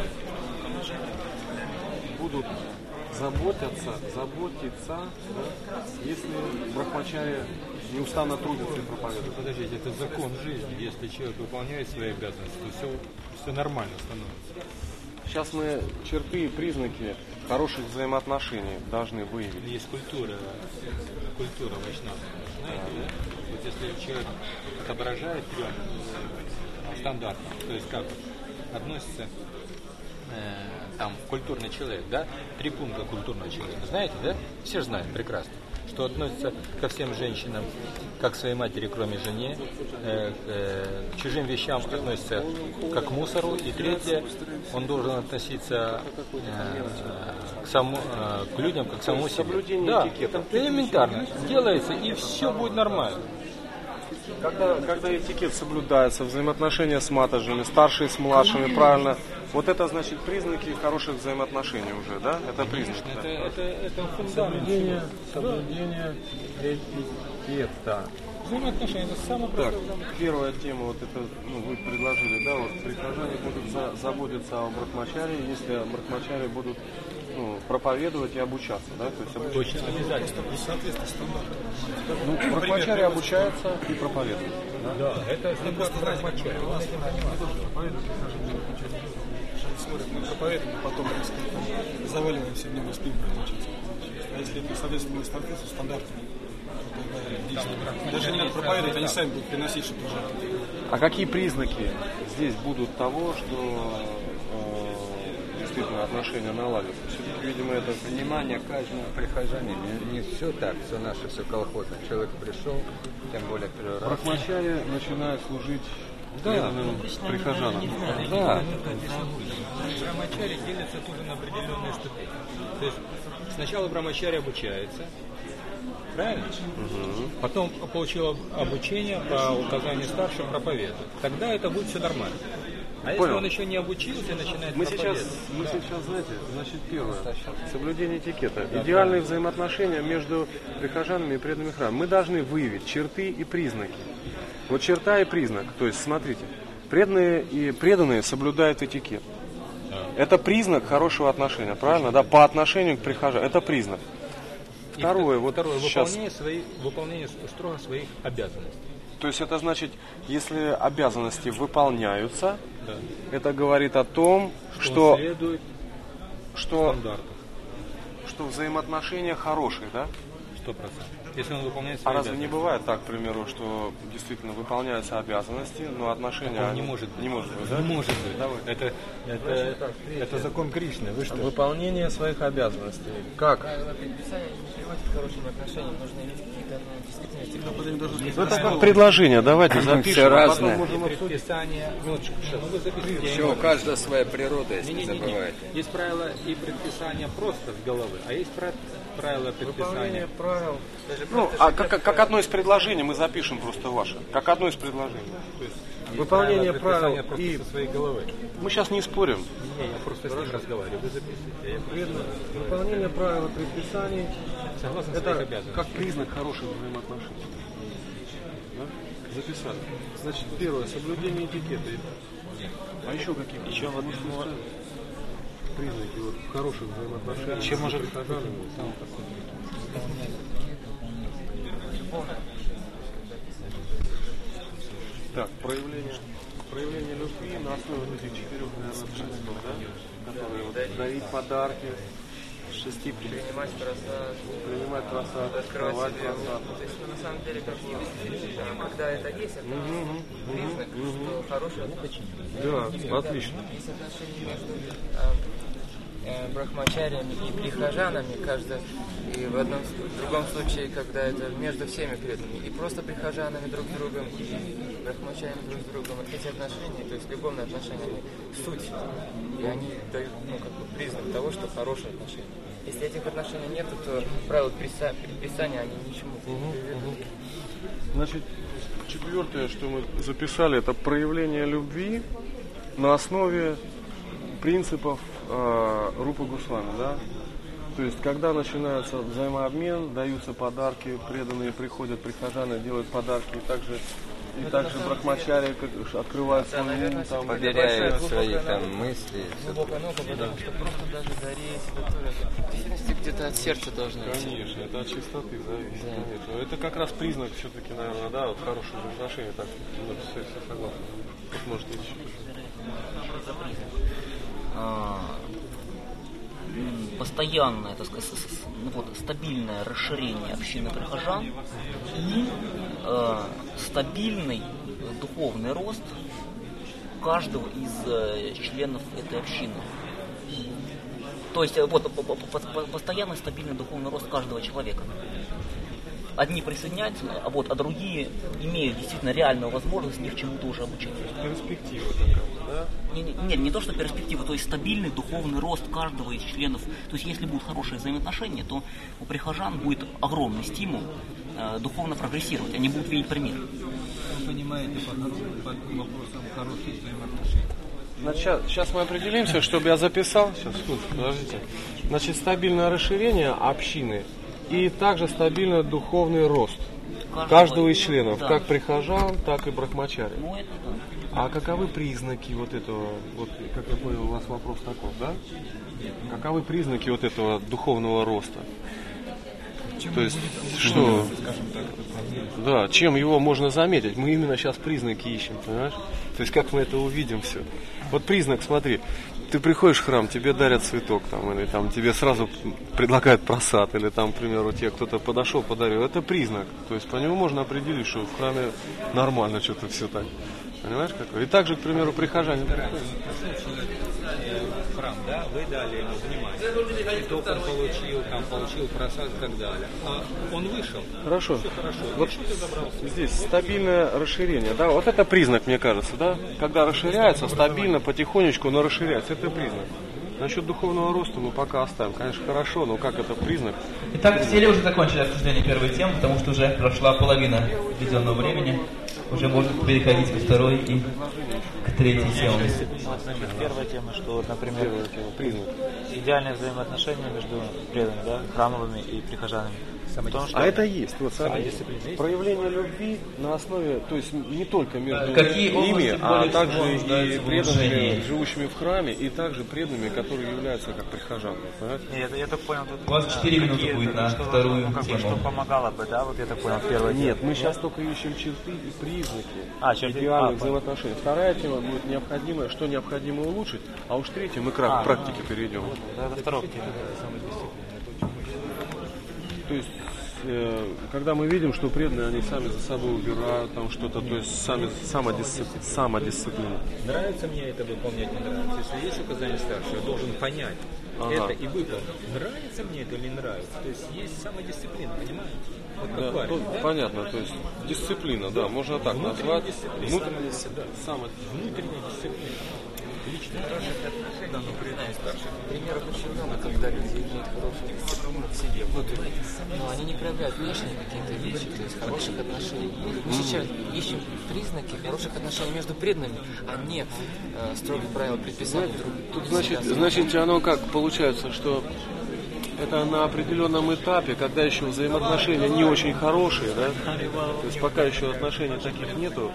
да, если брахмачари неустанно трудятся и проповедуют. Подождите, это закон жизни. Если человек выполняет свои обязанности, то все нормально становится. Сейчас мы черты и признаки хороших взаимоотношений должны выявить. Есть культура вайшнава. Знаете, да? Вот если человек отображает трем стандартам, то есть как относится там культурный человек, да? 3 пункта культурного человека. Знаете, да? Все же знают прекрасно, что относится ко всем женщинам, как к своей матери, кроме жене, к чужим вещам относится как к мусору, и третье, он должен относиться к людям как к самому себе. Соблюдение Да, этикета. элементарно. Делается, и все будет нормально. Когда этикет соблюдается, взаимоотношения с матаджами, старшие с младшими, правильно, вот это значит признаки хороших взаимоотношений уже, да? Это признаки. Да? Это фундамент. Соблюдение этикета. Взаимоотношения, это самое Так, простое. первая тема, вот это, вы предложили, да, вот прихожане будут заботиться о брахмачаре, если брахмачари будут проповедовать и обучаться, да, то есть Точно, обязательно. брахмачари обучаются и проповедуют. Да, это стандарт брахмачари. Смотрят, мы проповедуем, потом заваливаемся в него, спим проходить. А если это, соответственно, не соответствует стандартам, даже не надо проповедовать, они сами будут приносить что-то жертву. А какие признаки здесь будут того, что действительно отношения наладятся? Все-таки, видимо, это Внимание каждому прихожанину. Не все так, все наше, все колхозное. Человек пришел, тем более первый раз. брахмачари начинают служить преданным прихожанам. Да. Брамачари делятся тоже на определенные ступени. То есть сначала брамачари обучается, правильно? Потом получил обучение по указанию старших, проповедует. Тогда это будет все нормально. А если он еще не обучился и начинает Мы сейчас, знаете, значит, первое, соблюдение этикета. Идеальные взаимоотношения между прихожанами и преданными храма. Мы должны выявить черты и признаки. Вот черта и признак. То есть, смотрите, преданные соблюдают этикет. Это признак хорошего отношения, правильно? Да, по отношению к прихожанам. Это признак. Второе, сейчас. Выполнение строго своих обязанностей. То есть это значит, если обязанности выполняются, это говорит о том, что взаимоотношения хорошие, да? 100%. Если он выполняет свои А разве обязанности. не бывает так, к примеру, что действительно выполняются обязанности, но отношения Такого не может быть. Не может быть, да? Не может быть. Это закон Кришны. Вы что? Выполнение своих обязанностей. Как? Предписание не приводит к хорошим отношениям, нужно иметь какие-то действительно. Это как предложение, давайте запишем. Все разное. Предписание. Все, у каждого своя природа, если не забываете. Есть правила и предписания просто с головы, а есть правила предписания. Правил. А как одно из предложений мы запишем просто ваше. Как одно из предложений. Выполнение правил и со своей головы. Мы сейчас не спорим. Не, я просто с ним разговариваю. Вы записываете. Выполнение правил и предписаний Согласно своих это обязанностей. как признак хороших взаимоотношений. Да? Записали. Значит, первое, соблюдение этикета. А еще какие? Еще в одну признаки вот, хороших взаимоотношений. Чем может Так, проявление любви на основе этих 4, наверное, принципов, да? Которые вот, дарить подарки, 6 Принимать просад, открывать просад. То есть, на самом деле, как не действительно, а когда это есть, это признак, что хорошее отношение. Да, отлично. Есть отношения между брахмачариями и прихожанами, и в другом случае, когда это между всеми преданными, и просто прихожанами друг с другом, и брахмачариями друг с другом. Эти отношения, то есть любовные отношения, они суть, и они дают признак того, что хорошие отношения. Если этих отношений нет, то правила предписания, они ничему не приведут. Значит, четвертое, что мы записали, это проявление любви на основе принципов Рупы Госвами, да? То То есть, когда начинается взаимообмен, даются подарки, преданные приходят, прихожане делают подарки, и также брахмачари открывают свой ум, там, поверяют свои там мысли. Глубокая наука, потому что просто даже дарить, это тоже где-то от сердца должно идти. Конечно, это от чистоты зависит, конечно. Это как раз признак все-таки, наверное, да, вот хорошего отношения, так, ну, все согласны. Вот можете еще. Постоянное, так сказать, вот, стабильное расширение общины прихожан и стабильный духовный рост каждого из членов этой общины. То есть вот постоянный стабильный духовный рост каждого человека. Одни присоединяются, а другие имеют действительно реальную возможность их чему-то уже обучать. Перспектива такая, да? Нет, не то, что перспектива, то есть стабильный духовный рост каждого из членов. То есть если будут хорошие взаимоотношения, то у прихожан будет огромный стимул духовно прогрессировать, они будут видеть пример. Вы понимаете под вопросом хороших взаимоотношений? Значит, сейчас мы определимся, чтобы я записал. Сейчас, подождите. Значит, стабильное расширение общины и также стабильный духовный рост каждого из членов, да. Как прихожан, так и брахмачари. А каковы признаки вот этого, вот, как я понял, у вас вопрос такой, да? Каковы признаки вот этого духовного роста? То есть, что? Да, чем его можно заметить? Мы именно сейчас признаки ищем, понимаешь? То есть, как мы это увидим все. Вот признак, смотри, ты приходишь в храм, тебе дарят цветок, там, или там тебе сразу предлагают просад, или там, к примеру, тебе кто-то подошел, подарил. Это признак. То есть, по нему можно определить, что в храме нормально что-то все так. Понимаешь, какой? И также, к примеру, прихожане приходят. Храм, да, вы дали ему внимание. Цветок он получил просад и так далее. А он вышел. Хорошо. Все хорошо. Вот что ты добрался? Здесь стабильное расширение, да, вот это признак, мне кажется, да, когда расширяется, стабильно, потихонечку, но расширяется, это признак. Насчет духовного роста мы пока оставим, конечно, хорошо, но как это признак? Итак, теперь уже закончили обсуждение первой темы, потому что уже прошла половина введенного времени. Уже можно переходить ко второй и к третьей теме. Значит, первая тема, что, вот, например, идеальные взаимоотношения между преданными, да, храмовыми и прихожанами. Том, что... А это есть, вот смотрите, проявление любви на основе, то есть не только между ими, а также и преданными, живущими в храме, и также преданными, которые являются как прихожанами. Нет, я так понял, тут у вас 4 минуты будет на вторую тему. Что помогало бы, да, вот я так понял, первая тема. Нет, мы сейчас только ищем черты и признаки идеальных взаимоотношений. Вторая тема будет необходимая, что необходимо улучшить, а уж третью мы к практике перейдем. Это вторая тема. То есть, когда мы видим, что преданные, они сами за собой убирают, там что-то, то есть самодисциплина. Нравится мне это выполнять, не нравится. Если есть указание старшего, я должен понять это и выполнить. Нравится мне это или не нравится. То есть есть самодисциплина, понимаете? Вот да, парень, да? Понятно, то есть дисциплина, да, можно так назвать. Внутренняя дисциплина. Лично. Примеров очень много, когда люди имеют хорошую дисциплину в себе, внутренне, но они не проявляют внешние какие-то вещи, то есть хороших отношений. Мы сейчас ищем признаки хороших отношений между преданными, а не строгие правила предписания друг друга. Тут значит, оно как получается, что это на определенном этапе, когда еще взаимоотношения не очень хорошие, да? То есть пока еще отношений таких нету,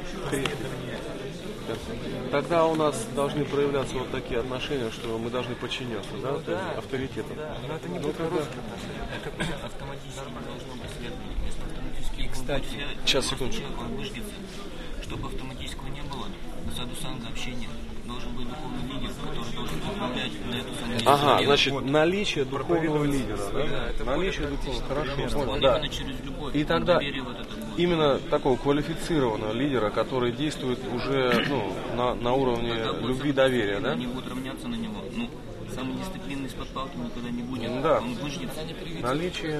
тогда у нас должны проявляться вот такие отношения, что мы должны подчиняться, да, то есть авторитетом. Да, но это не будет хороших отношений, это автоматически должно быть следование. И, кстати, сейчас, секундочку. Чтобы автоматического не было, на саду санга общения должен быть духовный лидер, который должен управлять на эту сангу. Ага, значит, наличие духовного лидера, да? Наличие духовного, хорошо, да. И тогда именно такого квалифицированного лидера, который действует уже на уровне любви и доверия, да? Они будут равняться на него. Ну, самодисциплины из-под палки никогда не будет. Да. Он выждет. Наличие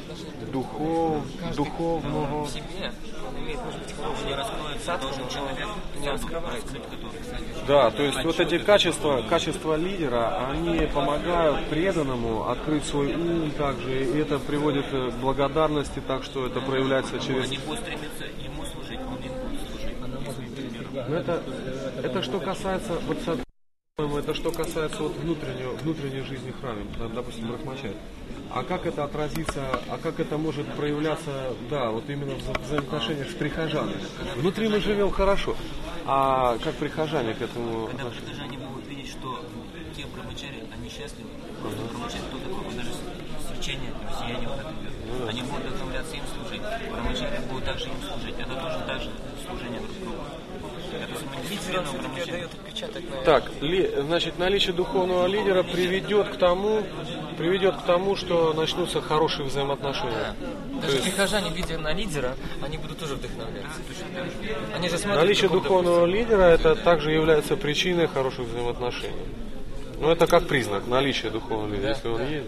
духовного. В себе он имеет, может быть, хороший, не раскроется, должен человек не раскрывается. Да, то есть вот эти качества лидера, они помогают преданному открыть свой ум также, и это приводит к благодарности, так что это проявляется через... Они будут стремиться ему служить, он им будет служить. Но это что касается... Вот Это что касается вот внутренней жизни храма, допустим, брахмачарьи. А как это отразится, а как это может проявляться, да, вот именно в взаимоотношениях с прихожанами? Внутри мы живем хорошо, а как прихожане к этому Когда относятся? прихожане будут видеть, что те брахмачари, они счастливы, просто брахмачари, кто такой, даже свечение, сияние вот это, они будут вдохновляться им служить, брахмачари будут также им служить, это тоже так же служение друг другу. Это самодисциплина у брахмачари. Так, значит, наличие духовного лидера приведет к тому, что начнутся хорошие взаимоотношения. Даже прихожане, видя на лидера, они будут тоже вдохновляться. Они же смотрят, Наличие духовного лидера это также является причиной хороших взаимоотношений. Ну это как признак наличия духовного лидера, если он есть.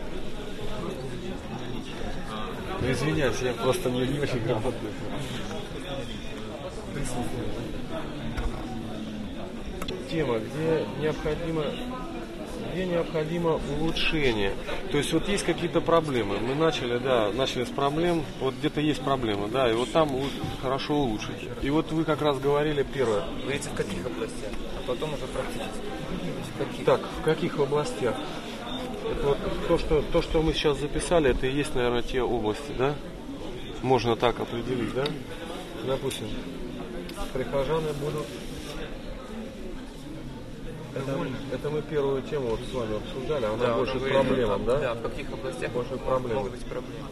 Да? Извиняюсь, я просто не очень грамотный. Тема, где необходимо улучшение. То есть вот есть какие-то проблемы. Мы начали с проблем, вот где-то есть проблемы, да, и вот там хорошо улучшить. И вот вы как раз говорили первое. Вы говорите, в каких областях, а потом уже практически. Так, в каких областях? Это вот то, что мы сейчас записали, это и есть, наверное, те области, да? Можно так определить, да? Допустим, прихожаны будут... Это мы первую тему вот с вами обсуждали, она больше к проблемам, да? Да, в каких областях больше проблем. могут быть проблемы.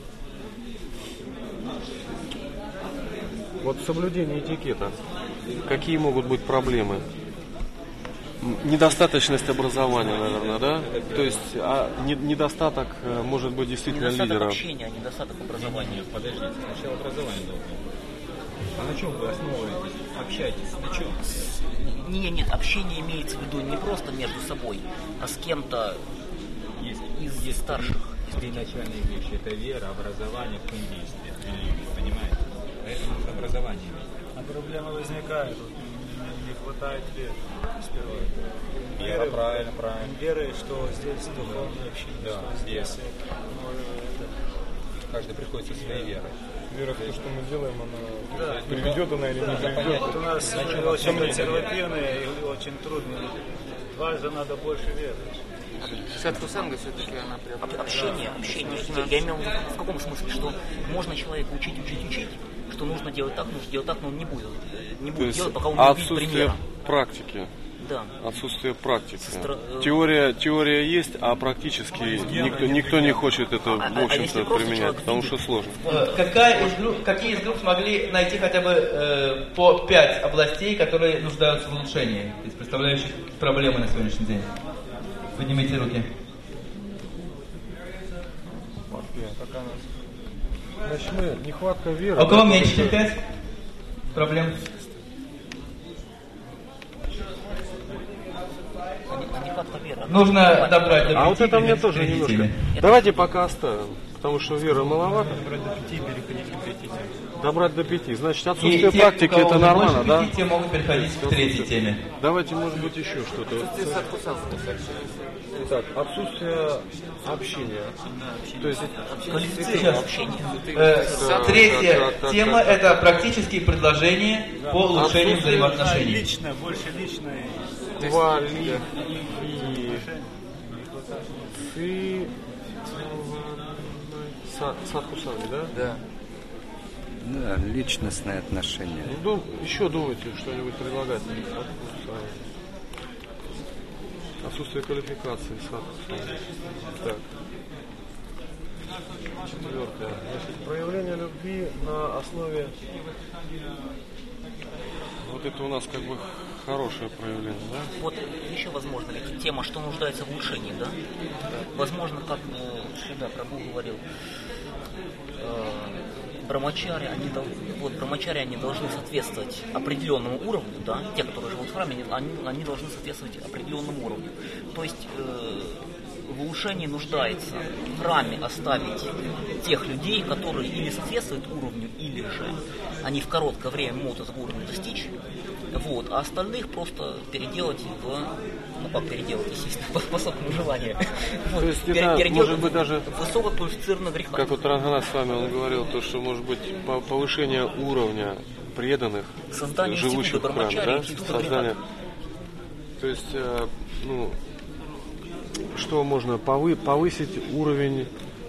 Вот соблюдение этикета. Какие могут быть проблемы? Недостаточность образования, наверное, да? То есть недостаток, может быть, действительно недостаток лидера. Недостаток общения, недостаток образования. Подождите, сначала образование должно быть. А на чем вы основываетесь? Общаетесь? На чем? Нет, общение имеется в виду не просто между собой, а с кем-то из старших. Есть две начальные вещи. Это вера, образование, в действие, религия, понимаете? Поэтому нужно образование иметь. А проблема возникает, не хватает веры сперва. Вера, правильно. Веры, что здесь духовное общение, да, что здесь каждый приходит со своей верой. Вера в то, что мы делаем, она приведет она или не приведет. Вот у нас очень консервативные и очень трудные. Дважды надо больше веры. Садхусанга все-таки она Общение. Я имел в виду в каком смысле, что можно человека учить, что нужно делать так, но он не будет делать, пока он не увидит примера. Практики. Да. Отсутствие практики. Теория есть, а практически никто не хочет это, в общем-то, применять, потому что сложно. Какие из групп смогли найти хотя бы по 5 областей, которые нуждаются в улучшении, то есть представляющих проблемы на сегодняшний день? Поднимите руки. Значит, нехватка веры. А у кого меньше, чем 5 проблем? Нужно добрать до 5. А вот это мне тоже немножко. Давайте пока оставим, потому что веры маловато. Добрать до 5, переходить к 3 теме. Добрать до 5. Значит, отсутствие практики это нормально, да? Те могут переходить к 3 теме. Давайте, может быть, еще что-то. Так, отсутствие общения. То есть третья тема – это практические предложения по улучшению взаимоотношений. Лично, больше личное. Садхусанги, да? Да. Да, личностные отношения. Ну, еще думайте, что-нибудь предлагать. Отсутствие квалификации. Так. 4. Значит, проявление любви на основе... Вот это у нас как бы хорошее проявление, да? Вот еще возможно ли тема, что нуждается в улучшении, да? Возможно, как Шрила Прабху говорил, брамачари, они должны соответствовать определенному уровню, да? Те, которые живут в храме, они должны соответствовать определенному уровню. То есть в улучшении нуждается в храме оставить тех людей, которые или соответствуют уровню, или же они в короткое время могут этого уровня достичь. Вот, а остальных просто переделать естественно, по собственному желанию. То есть это может быть даже высококвалифицированных греха. Как вот Ранганат с вами он говорил, то, что может быть повышение уровня преданных, создание живущих в храме, да? То есть, что можно повысить уровень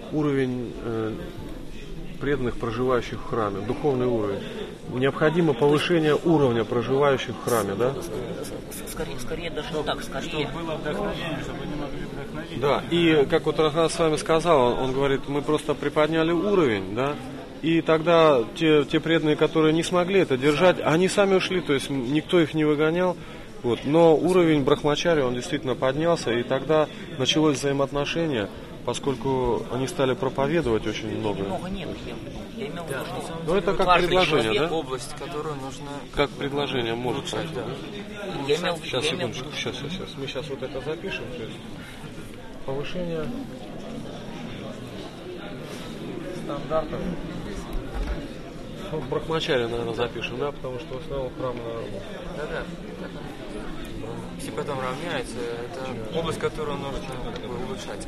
преданных, проживающих в храме, духовный уровень. Необходимо повышение уровня проживающих в храме, да? Скорее даже не так, скорее. Чтобы было вдохновение, чтобы они могли вдохновить. Да, и как вот Рахат с вами сказал, он говорит, мы просто приподняли уровень, да, и тогда те преданные, которые не смогли это держать, они сами ушли, то есть никто их не выгонял, вот, но уровень брахмачари, он действительно поднялся, и тогда началось взаимоотношение, поскольку они стали проповедовать очень много. Много нет, я имел в виду, что ну, это как предложение, да? Область, которую нужно... Как предложение может улучшать, пройти. да. Я имел в виду, Сейчас, секундочку, сейчас. Мы сейчас вот это запишем. То есть повышение стандартов. Ну, в брахмачаре, наверное, запишем, да, потому что в основном храм на... Да. Все потом равняются, это область, которую нужно улучшать.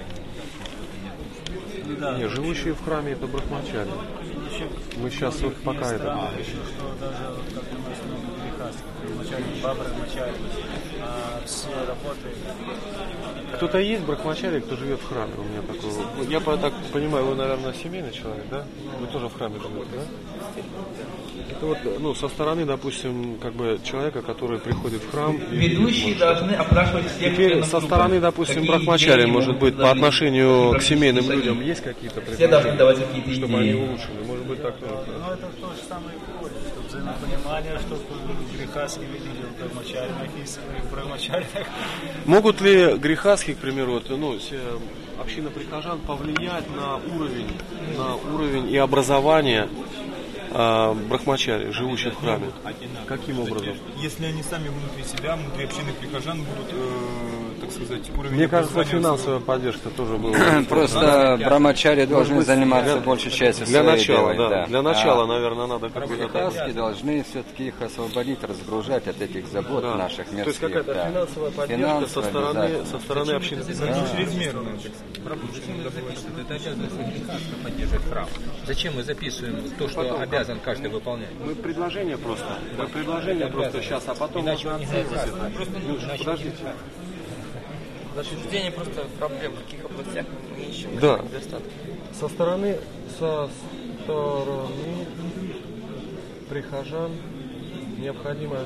Да. Не, живущие в храме это брахмачари. Мы сейчас вот пока это... Что даже вот, как у нас много грехастов, брахмачари, два брахмачари, все работы... Кто-то есть брахмачари, кто живет в храме? У меня такой... Я так понимаю, вы, наверное, семейный человек, да? Вы тоже в храме живете, да? Это вот, со стороны, допустим, как бы человека, который приходит в храм. Ведущие должны опрашивать всех. Теперь со стороны, допустим, брахмачари, может быть, по отношению к семейным людям есть какие-то предложения, чтобы они улучшили? Может быть, так тоже. Ну, это то же самое и входит, чтобы взаимопонимание, чтобы грехастские видели в брахмачаринах и в брахмачаринах. Могут ли грехастские, к примеру, община прихожан повлиять на уровень и образование брахмачари, живущих в храме? Каким образом? Если они сами внутри себя, внутри общины прихожан будут, так сказать, уровень... Мне кажется, финансовая поддержка тоже была. Просто брамачари должны заниматься большей частью своей делом. Да. Для начала, наверное, надо какой-то... Грехастки должны все-таки их освободить, разгружать от этих забот наших мирских. То есть какая-то финансовая поддержка со стороны общины. Чрезмерная. Это обязанность грехаста поддерживать храм. Зачем мы записываем то, что обязан каждый выполнять? Мы предложение просто сейчас, а потом можно оценивать это. Подождите. Наше чтение просто проблем, в каких областях мы ищем недостатки. Со стороны прихожан необходима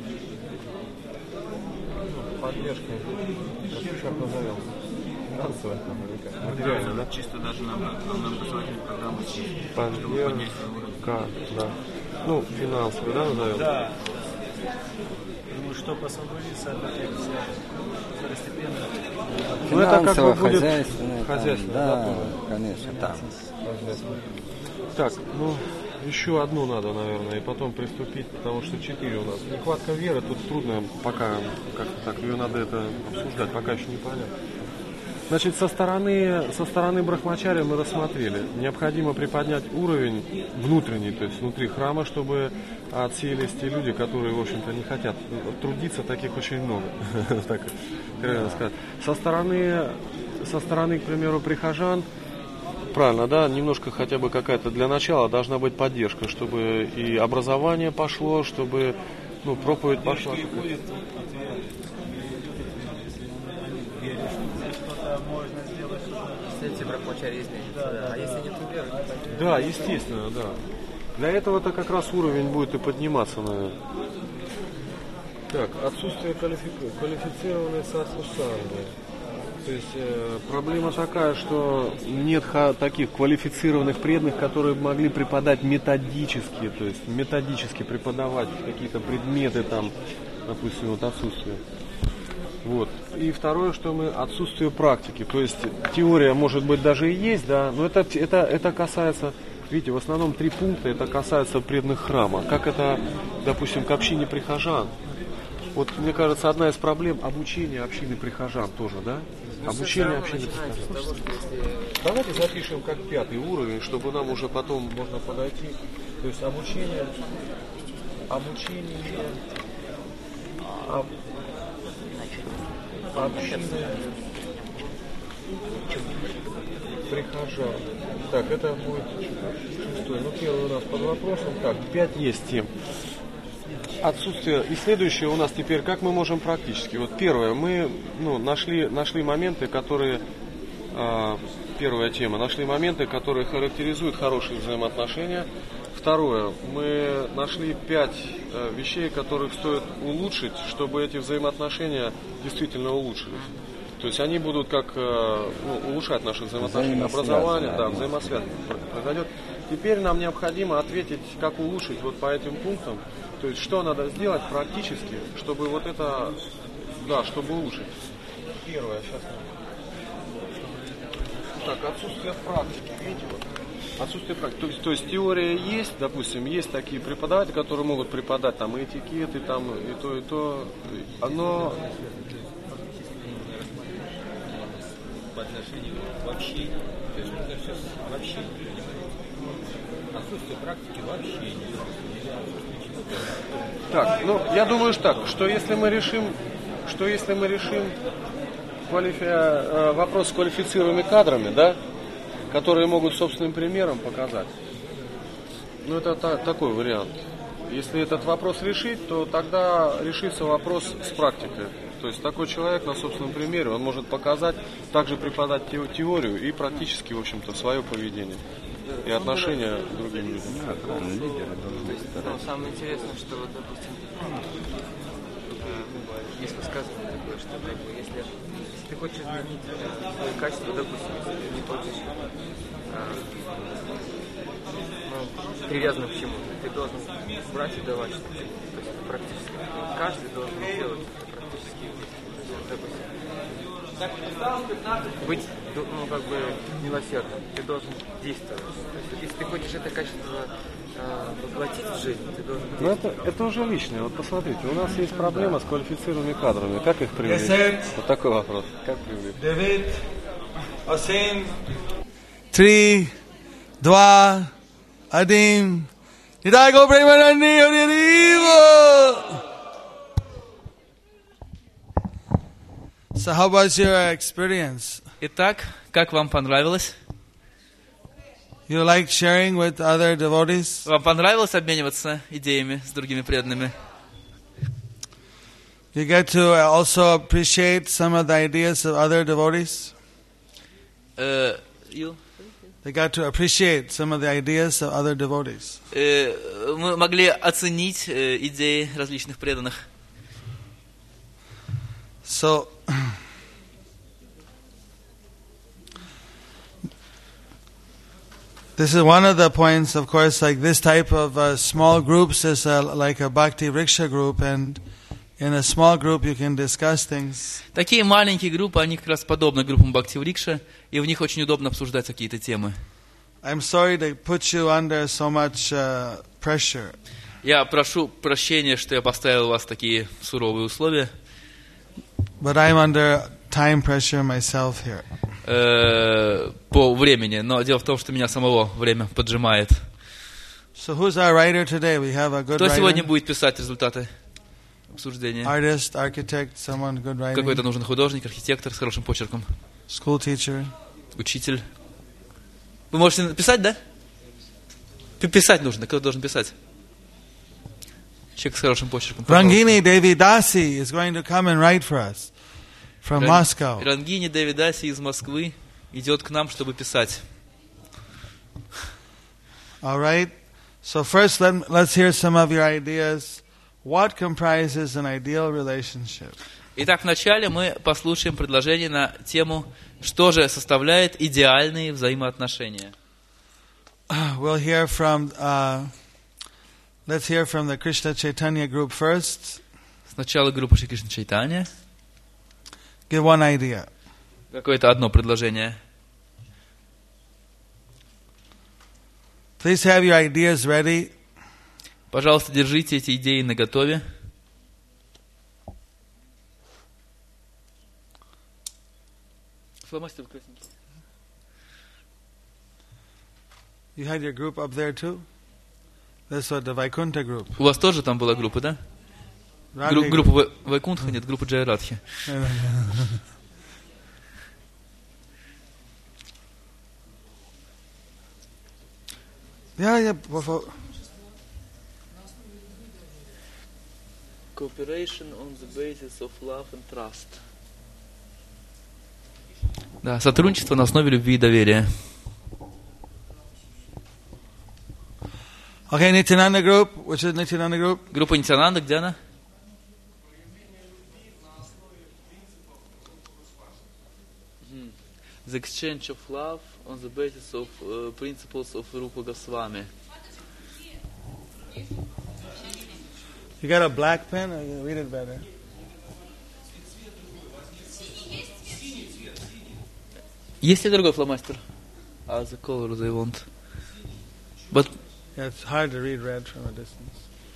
поддержка. Как назовем? Финансовая, материальная, да? Чисто даже нам образовательную программу поддержка, да. Ну, финансовую, да, назовем? Да. Думаю, что освободиться от этих всех второстепенных. Ну, это как бы будет хозяйственное, да, конечно, там. Так, еще одну надо, наверное, и потом приступить, потому что 4 у нас. Нехватка веры, тут трудно пока, как-то так, ее надо это обсуждать, пока еще не понятно. Значит, со стороны брахмачари мы рассмотрели. Необходимо приподнять уровень внутренний, то есть внутри храма, чтобы отсеялись те люди, которые, в общем-то, не хотят трудиться, таких очень много. Так, правильно сказать. Со стороны, к примеру, прихожан, правильно, да, немножко хотя бы какая-то для начала должна быть поддержка, чтобы и образование пошло, чтобы, проповедь пошла. Эти брахмачари изменятся, а если нет веры? Да, естественно, да. Для этого-то как раз уровень будет и подниматься, наверное. Так, отсутствие квалифицированной садхусанги. То есть проблема такая, что нет таких квалифицированных преданных, которые могли преподать методически, то есть методически преподавать какие-то предметы, там, допустим, отсутствие. Вот. И второе, что отсутствие практики. То есть теория, может быть, даже и есть, да, но это касается, видите, в основном 3 пункта, это касается преданных храма. Как это, допустим, к общине прихожан. Вот, мне кажется, одна из проблем обучения общины прихожан тоже, да? Обучение общины прихожан. Давайте запишем как 5-й уровень, чтобы нам уже потом можно подойти. То есть обучение общины прихожан. Так, это будет 6-й. Первый у нас под вопросом. Так, 5 есть тем. отсутствие. И следующее у нас теперь, как мы можем практически. Вот первое, мы нашли моменты, которые, первая тема, нашли моменты, которые характеризуют хорошие взаимоотношения. Второе, мы нашли 5 вещей, которых стоит улучшить, чтобы эти взаимоотношения действительно улучшились. То есть они будут как улучшать наши взаимоотношения, образование, да, взаимосвязь произойдет. Теперь нам необходимо ответить, как улучшить вот по этим пунктам. То есть что надо сделать практически, чтобы вот это, да, чтобы улучшить. Первое, сейчас. Так, отсутствие практики, видите, вот. Отсутствие практики. То есть теория есть, допустим, есть такие преподаватели, которые могут преподать там и этикет, и там и то. Оно по отношению к общению. То есть это сейчас в общении. Отсутствие практики в общении. Так, я думаю, что если мы решим вопрос с квалифицируемыми кадрами, да, которые могут собственным примером показать, это такой вариант. Если этот вопрос решить, то тогда решится вопрос с практикой. То есть такой человек на собственном примере, он может показать, также преподать теорию и практически, в общем-то, свое поведение и отношения к другим людям. Самое интересное, что, вот, допустим, есть высказывание такое, что если ты хочешь изменить свои качества, допустим, если ты не хочешь привязан к чему-то, ты должен брать и давать что-то. То есть практически каждый должен делать это практически. Допустим, быть, милосердным, ты должен действовать. То есть, если ты хочешь это качество воплотить в жизнь, ты должен действовать. Это уже личное. Вот посмотрите, у нас есть проблема с квалифицированными кадрами. Как их привлечь? Вот такой вопрос. Как привлечь? Давид, Асин, 3, 2, 1. Итаго Праймананди Оридиво. So how was your experience? Итак, как вам понравилось? You like sharing with other devotees? Вам понравилось обмениваться идеями с другими преданными? You get to also appreciate some of the ideas of other devotees? They got to appreciate some of the ideas of other devotees. Мы могли оценить идеи различных преданных. So, this is one of the points, of course, like this type of small groups is like a Bhakti Vriksha group, and in a small group you can discuss things. Такие маленькие группы, они как раз подобны группам Бхакти Врикша, и в них очень удобно обсуждать какие-то темы. I'm sorry to put you under so much pressure. Я прошу прощения, что я поставил вас в такие суровые условия. But I'm under time pressure myself here. По времени, но дело в том, что меня самого время поджимает. So who's our writer today? We have a good Кто сегодня writer? будет писать результаты обсуждения? Artist, architect, someone good writing? Какой-то нужен художник, архитектор с хорошим почерком. School teacher? Учитель. Вы можете написать, да? Писать нужно. Кто должен писать? Человек с хорошим почерком. Rangini Devi Dasi is going to come and write for us from Moscow. Рангини Деви Даси из Москвы идет к нам, чтобы писать. All right. So first, let's hear some of your ideas. What comprises an ideal relationship? Итак, вначале мы послушаем предложение на тему, что же составляет идеальные взаимоотношения. We'll hear from. Let's hear from the Krishna Chaitanya group first. Сначала группа Шри Кришна Чайтанья. Give one idea. Какое-то одно предложение. Please have your ideas ready. Пожалуйста, держите эти идеи наготове. Фломастер красненький. You had your group up there too? That's what the Vaikuntha group. У вас тоже там была группа, да? Группа Вайкунтха, нет, группа Джайрадхи. Cooperation on the basis of love and trust. Да, сотрудничество на основе любви и доверия. Okay, Nityananda group. Which is Nityananda group? Группа Нитянанда, где она? The exchange of love on the basis of principles of Rupa Goswami. You got a black pen? Or you read it better. Есть ли другой фломастер? The color they want. But yeah, it's hard to read red from a distance.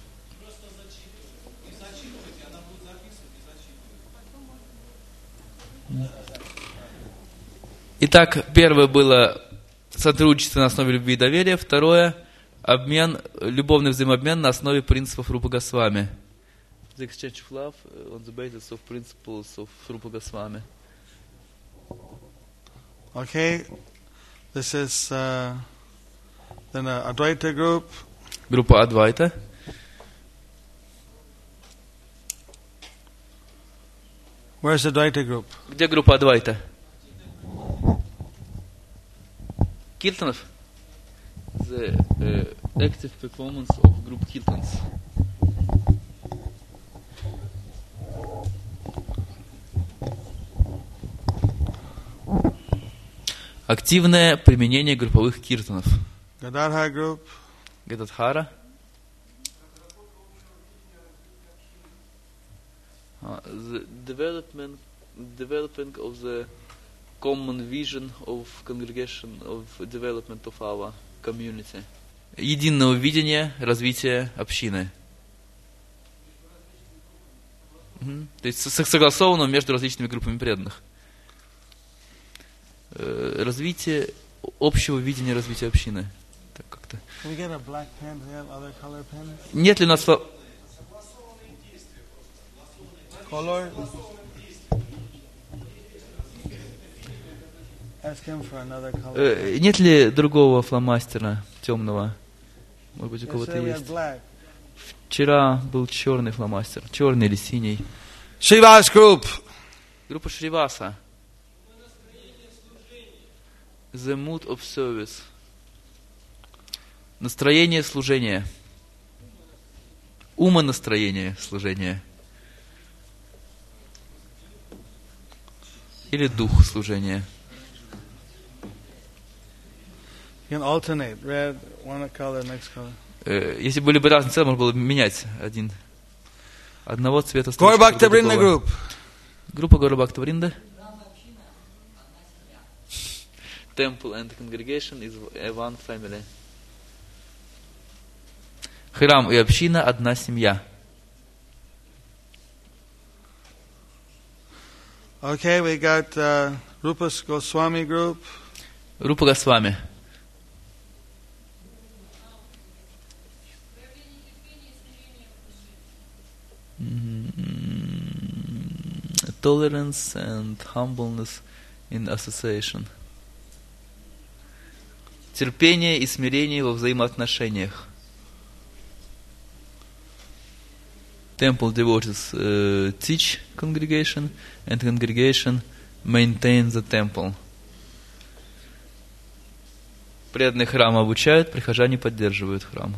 Итак, первое было сотрудничество на основе любви и доверия. Второе – обмен, любовный взаимообмен на основе принципов Рупа Госвами. The exchange of love on the basis of principles of Rupa Goswami. Okay, this is then Advaita group. Группа Адвайта. Where's the Advaita group? Где группа Адвайта? Kirtanov? The active performance of group Kirtans. Активное применение групповых киртанов. Gadadhara group. Гададхара. The developing of the common vision of congregation, of development of our community. Единого видения развития общины. То есть согласованного между различными группами преданных. Развитие общего видения развития общины. Так как-то. Нет ли у нас Color. Ask him for another color. Нет ли другого фломастера темного? Может быть, у кого-то есть. Вчера был черный фломастер, черный или синий. Srivas group. Группа Шриваса. The mood of service. Настроение служения. Умонастроение служения. Или дух служения. You can alternate. Red, one color, next color. Если были бы разные цвета, можно было бы менять одного цвета. Gaur Bhakta Vrinda group. Группа Gaur Bhakta Vrinda. Temple and congregation is one family. Храм и община – одна семья. Okay, we got Rupa Goswami group. Rupa Goswami. Tolerance and humbleness in association. Терпение и смирение во взаимоотношениях. Temple devotees teach congregation, and congregation maintain the temple. Преданные храма обучают, прихожане поддерживают храм.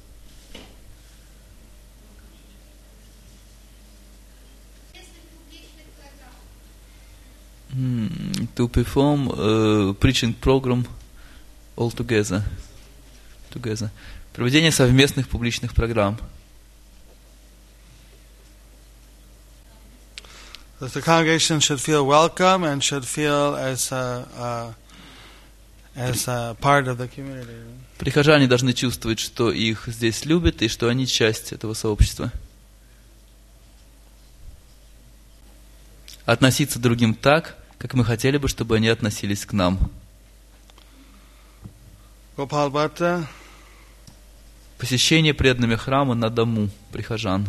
To perform preaching program all together. Проведение совместных публичных программ. The congregation should feel welcome and should feel as a part of the community. Прихожане должны чувствовать, что их здесь любят и что они часть этого сообщества. Относиться к другим так, как мы хотели бы, чтобы они относились к нам. Gopal Bhatta. Посещение преданными храма на дому прихожан.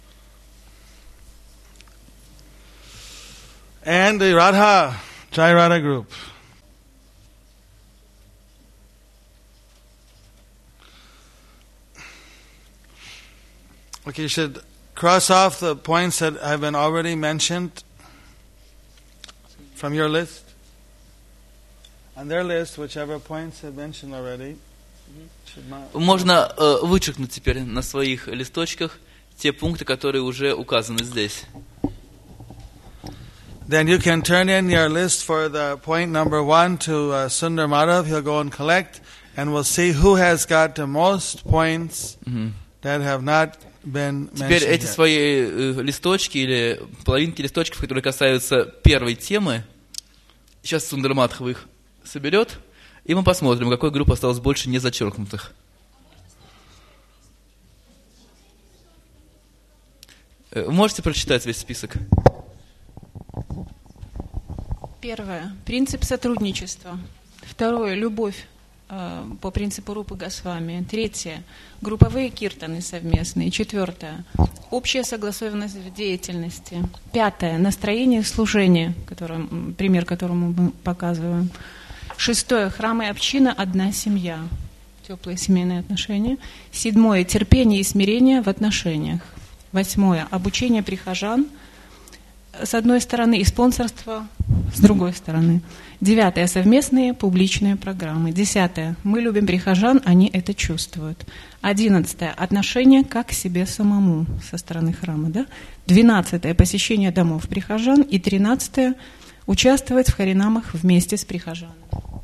And the Radha, Jai Radha group. Okay, you should cross off the points that have been already mentioned from your list. On their list, whichever points have mentioned already. Можно вычеркнуть теперь на своих листочках те пункты, которые уже указаны здесь. Then you can turn in your list for the point number 1 to Sundar Madhav. He'll go and collect, and we'll see who has got the most points that have not been mentioned. Теперь эти свои листочки или половинки листочков, которые касаются первой темы, сейчас Сундар Мадхав их соберет, и мы посмотрим, какой группы осталось больше не зачеркнутых. Можете прочитать весь список? Первое. Принцип сотрудничества. Второе. Любовь по принципу Рупы Госвами. Третье. Групповые киртаны совместные. Четвертое. Общая согласованность в деятельности. Пятое. Настроение служения, пример которому мы показываем. Шестое. Храм и община – одна семья. Теплые семейные отношения. Седьмое. Терпение и смирение в отношениях. Восьмое. Обучение прихожан с одной стороны и спонсорство с другой стороны. Девятое. Совместные публичные программы. Десятое. Мы любим прихожан, они это чувствуют. 11. Отношение как к себе самому со стороны храма. Да? 12. Посещение домов прихожан. И 13. Участвовать в харинамах вместе с прихожанами.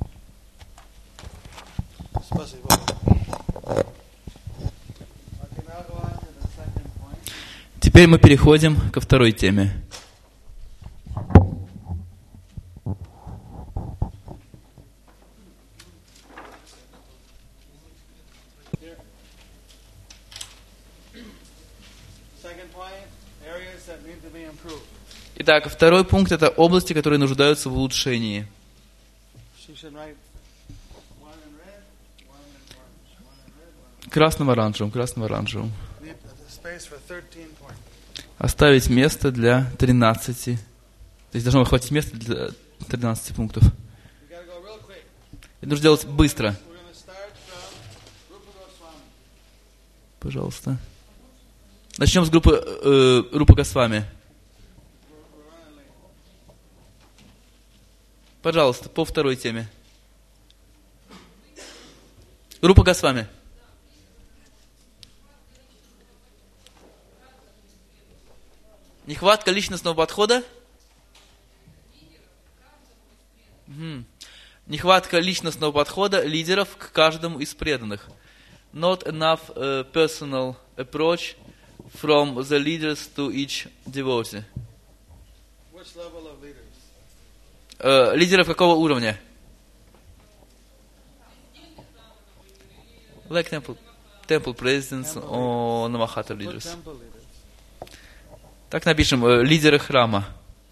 Теперь мы переходим ко второй теме. Итак, второй пункт – это области, которые нуждаются в улучшении. Красным-оранжевым, красным-оранжевым. Оставить место для 13. То есть должно хватить места для 13 пунктов. Это нужно делать быстро. Пожалуйста. Начнем с группы Рупа Госвами. Пожалуйста, по второй теме. Рупа Госвами. Нехватка личностного подхода? Нехватка личностного подхода лидеров к каждому из преданных. Not enough personal approach from the leaders to each devotee. Which level of leaders? Лидеров какого уровня? Like temple presidents or Namahata leaders. Так напишем, лидеры храма.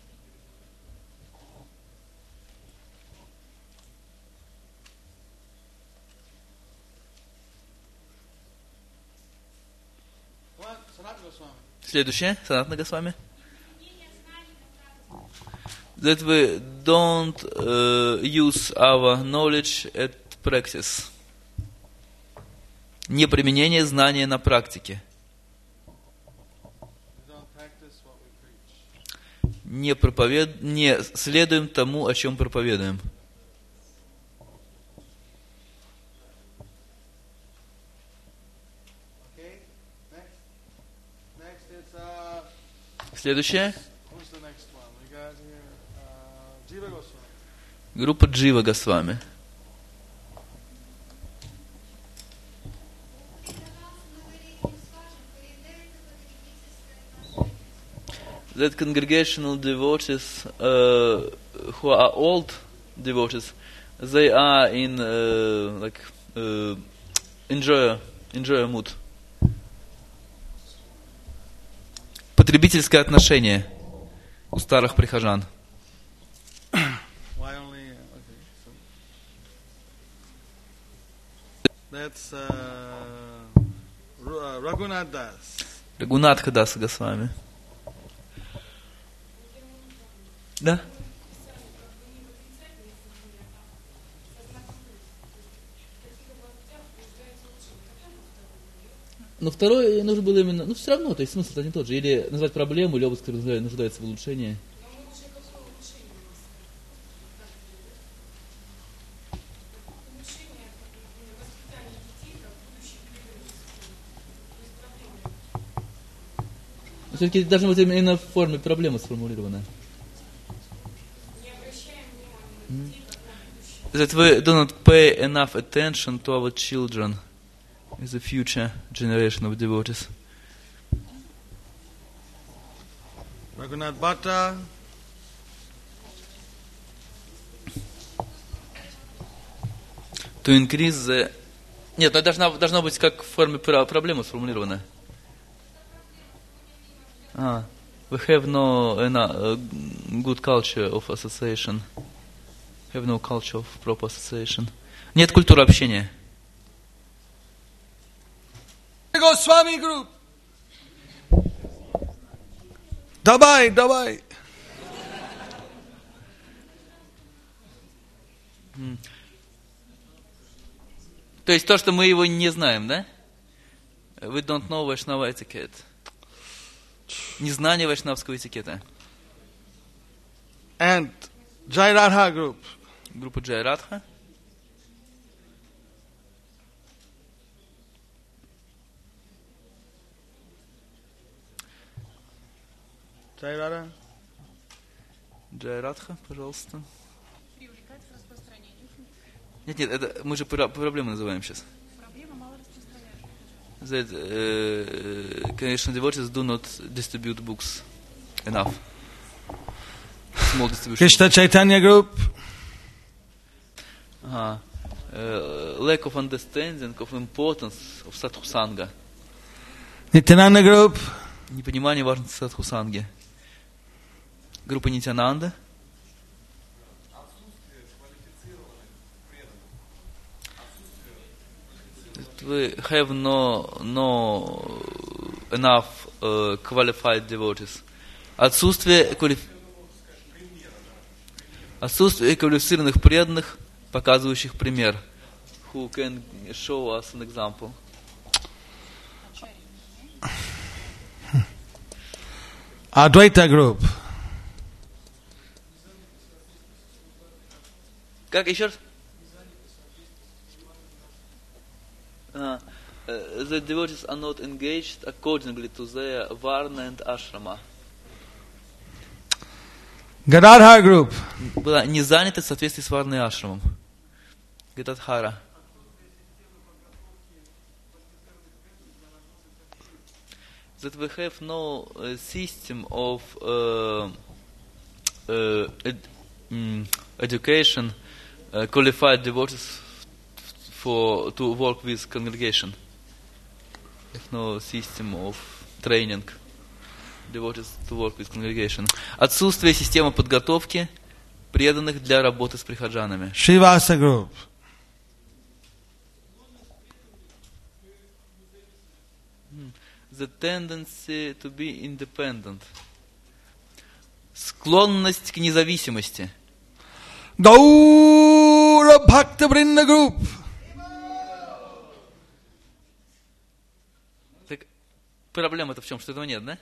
Следующее, Санатана Госвами. That we don't use our knowledge at practice. Неприменение знания на практике. Не следуем тому, о чем проповедуем. Следующее. Группа Джива Госвами. That congregational devotees who are old devotees, they are in enjoy mood. Потребительское отношение у старых прихожан. That's Raghunath Das. Рагунатха Даса Госвами. Да? Но второй нужно было именно, ну все равно, то есть смысл один тот же. Или назвать проблему, или область, которая нуждается в улучшении. Все-таки должна быть именно в форме проблемы сформулирована. That we do not pay enough attention to our children as a future generation of devotees. Raghunath Bhatta. To increase the... Нет, но должна быть как в форме проблемы сформулирована. We have no good culture of association. Have no culture of proper association. Нет культуры общения. Goswami group. Давай. То есть то, что мы его не знаем, да? We don't know Vaishnava etiquette. Незнание вайшнавского этикета. And Jai Radha group. Группа Джай Радха. Jai Radha. Джай Радха, пожалуйста. Нет, это мы же проблему называем сейчас. That congregational devotees do not distribute books enough. Small distribution. Krishna Chaitanya group. Lack of understanding of importance of sadhusanga. Nityananda group. Непонимание важности садхусанги. Группа Нитянанда. We have no enough qualified devotees. Отсутствие квалифицированных преданных, показывающих пример. Who can show us an example? Advaita group. Как еще раз? The devotees are not engaged accordingly to their varna and ashrama. Gadadhar group. Была не занята в соответствии с варной и ашрамом. Гададхара. That we have no system of education, qualified devotees to work with congregation. There's no system of training devotees to work with congregation. Отсутствие системы подготовки преданных для работы с прихаджанами. Srivasa group. The tendency to be independent. Склонность к независимости. Gaura Bhakta Vrinda group. Так, проблема-то в чем? Что этого нет, да?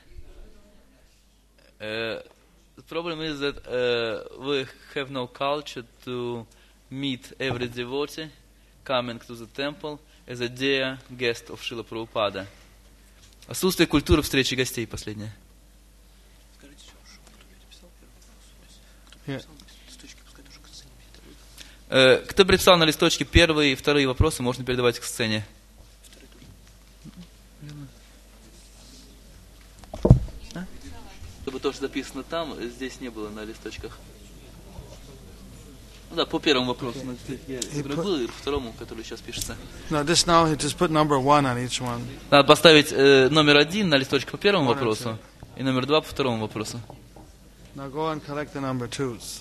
The problem is that we have no culture to meet every devotee coming to the temple as a dear guest of Srila Prabhupada. Отсутствие культуры встречи гостей последнее. Кто приписал на листочке первые и вторые вопросы, можно передавать к сцене. Чтобы то, что записано там, здесь не было на листочках. Ну да, по первому вопросу. Было и по второму, который сейчас пишется. No, this now he just put number 1 on each one. Надо поставить номер 1 на листочке по первому вопросу и номер 2 по второму вопросу. Now go and collect the number 2s.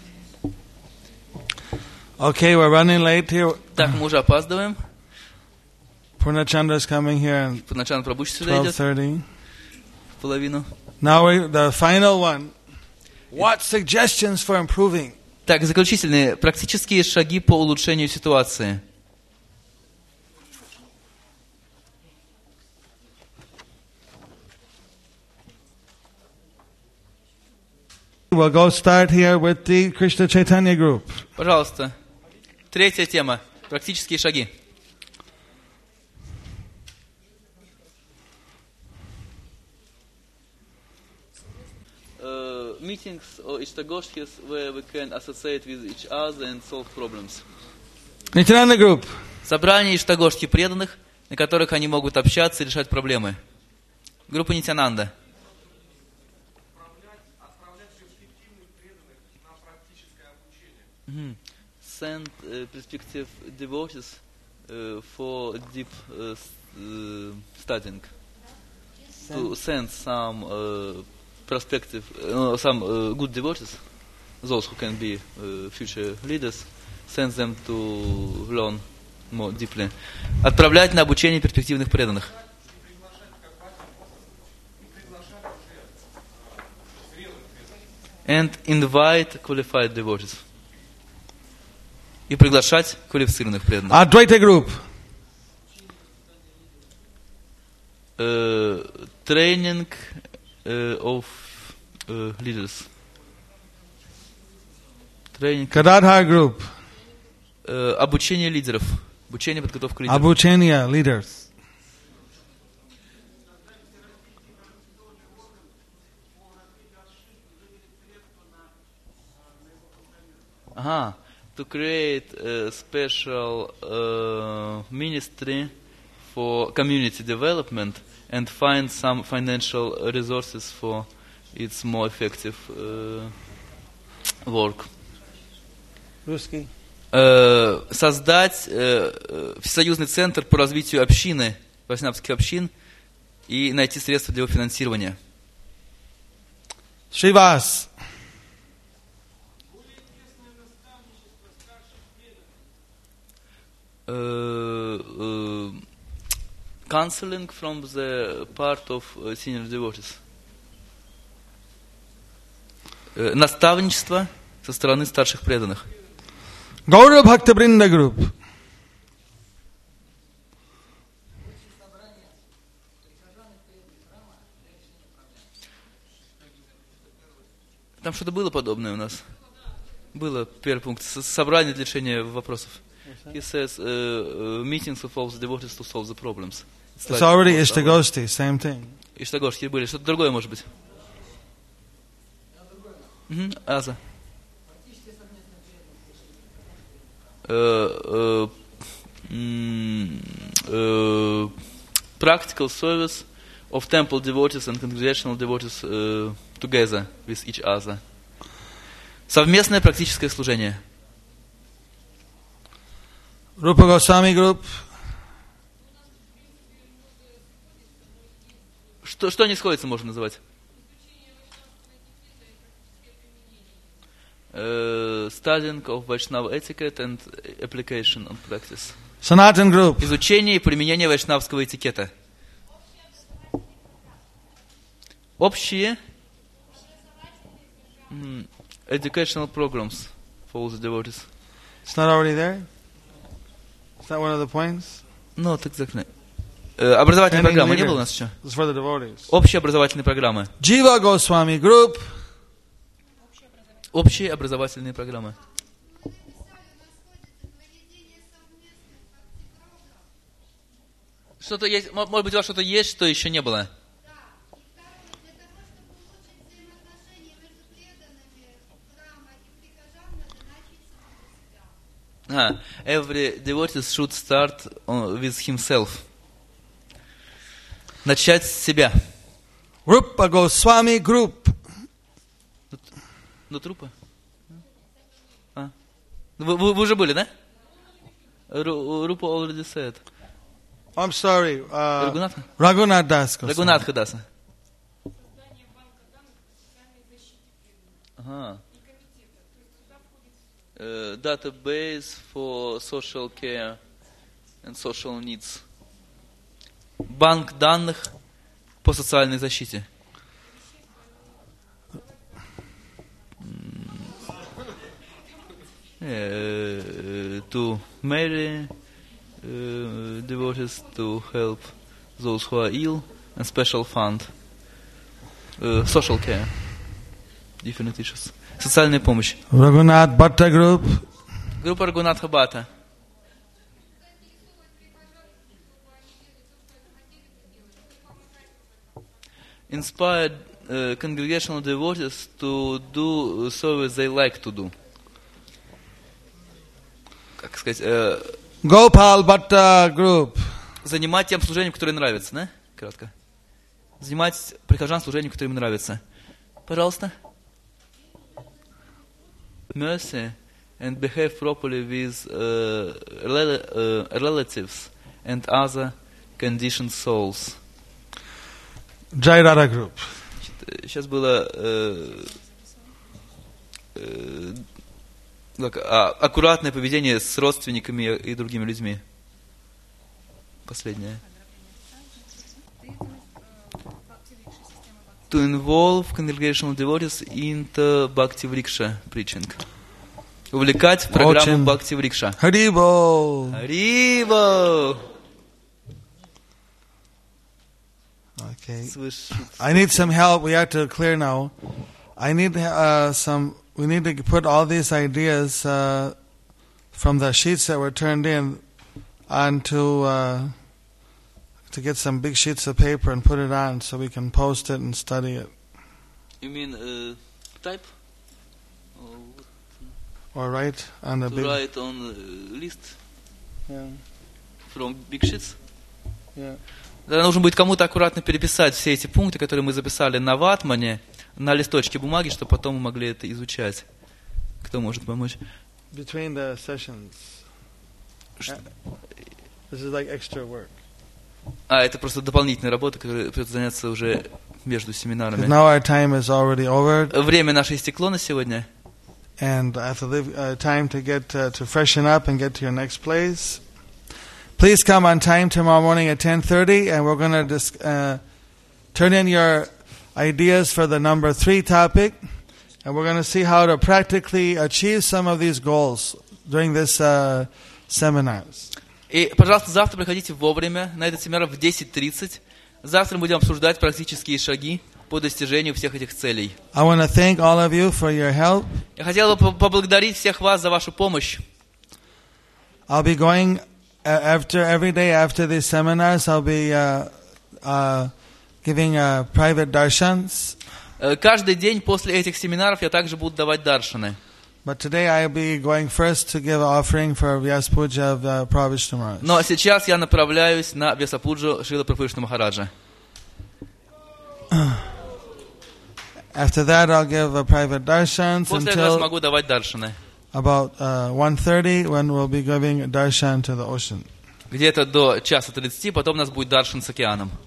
Okay, we're running late here. Так, мы уже опаздываем. Purnachandra is coming here at Пурначандра Прабху сюда идет. 12:30. В половину. Now the final one. What suggestions for improving? Так, заключительные практические шаги по улучшению ситуации. We'll go start here with the Krishna Chaitanya group. Пожалуйста. Третья тема. Практические шаги. Meetings or ishtagoshkis where we can associate with each other and solve problems. Nityananda group. Собрание иштагошки преданных, на которых они могут общаться и решать проблемы. Группа Нитянанда. Send perspective devotees for deep studying. To send some prospective, some good devotees, those who can be future leaders, send them to learn more deeply. Отправлять на обучение перспективных преданных. And invite qualified devotees. И приглашать квалифицированных преданных. Advaita group. Training of leaders. Training. Gadadhar group. Обучение лидеров. Обучение, подготовка лидеров. Обучение leaders. Ага. To create a special ministry for community development and find some financial resources for its more effective work. Русский. Создать всесоюзный центр по развитию общины, вайшнавских общин, и найти средства для его финансирования. Srivas. Counseling from the part of senior devotees. Наставничество со стороны старших преданных. Gaura Bhakta Brinda group. Там что-то было подобное у нас. Было первый пункт. Собрание для решения вопросов. He says meetings of all the devotees to solve the problems. It's already Ishtagoshti, same thing. Иштагошки были. Что-то другое может быть. Аза. Practical service of temple devotees and congregational devotees together with each other. Совместное практическое служение. Rupa Goswami group. Что не сходится, можно называть? Studying of Vaishnava etiquette and application on practice. Sanatan group. Изучение и применение вайшнавского этикета. Общие educational programs for all the devotees. It's not already there? Is that one of the points? Not exactly. Образовательная программа не было у нас еще? It's for the devotees. Общие образовательные программы. Jiva Goswami group. Общие образовательные программы. Что-то есть, может быть, у вас что-то есть, что еще не было? Every devotee should start with himself. Начать с себя. Rupa Goswami group. Ну, трупа? Вы уже были, да? Рупа already said. I'm sorry. Рагунатха? Raghunath Das Goswami. Рагунатха Даса. Ага. Database for social care and social needs. Банк данных по социальной защите. To marry devotees, to help those who are ill, and special fund. Social care. different issues. Социальная помощь. Raghunath Bhatta Group. Группа Рагунатха Бхатта. Inspired congregational devotees to do service they like to do. Как сказать? Gopal Bhatta Group. Занимать тем служением, которое нравится, да? Кратко. Занимать прихожан служением, которое им нравится. Пожалуйста. Mercy and behave properly with relatives and other conditioned souls. Jai Radha Group. Сейчас было аккуратное поведение с родственниками и другими людьми. Последнее. To involve congregational devotees into Bhakti Vriksha preaching. Увлекать в программу Бхакти Врикша. Харибол! Харибол! Okay. I need some help. We have to clear now. I need we need to put all these ideas from the sheets that were turned in onto to get some big sheets of paper and put it on so we can post it and study it. You mean type? Or write on the big... write on the list? Yeah. From big sheets? Yeah. Тогда нужно будет кому-то аккуратно переписать все эти пункты, которые мы записали на ватмане, на листочке бумаги, чтобы потом мы могли это изучать. Кто может помочь? Between the sessions. This is like extra work. Это просто дополнительная работа, которой придется заняться уже между семинарами. Now our time is already over. Время наше истекло на сегодня. And I have to leave time to get to freshen up and get to your next place. Please come on time tomorrow morning at 10:30, and we're going to turn in your ideas for the number 3 topic, and we're going to see how to practically achieve some of these goals during this seminars. И, пожалуйста, завтра приходите вовремя на этот семинар в 10:30. Завтра мы будем обсуждать практические шаги по достижению всех этих целей. I want to thank all of you for your help. Я хотел бы поблагодарить всех вас за вашу помощь. I'll be going every day after these seminars. I'll be giving private darshans. Каждый день после этих семинаров я также буду давать даршаны. But today I'll be going first to give an offering for Vyas Puja of Prabhupada Vishnu Maharaj. Но сейчас я направляюсь на Вьясапуджу Шрила Прабхупады Вишну Махараджа. After that, I'll give private darshans until about 1:30, when we'll be giving darshan to the ocean. Где-то до 1:30, потом у нас будет даршан с океаном.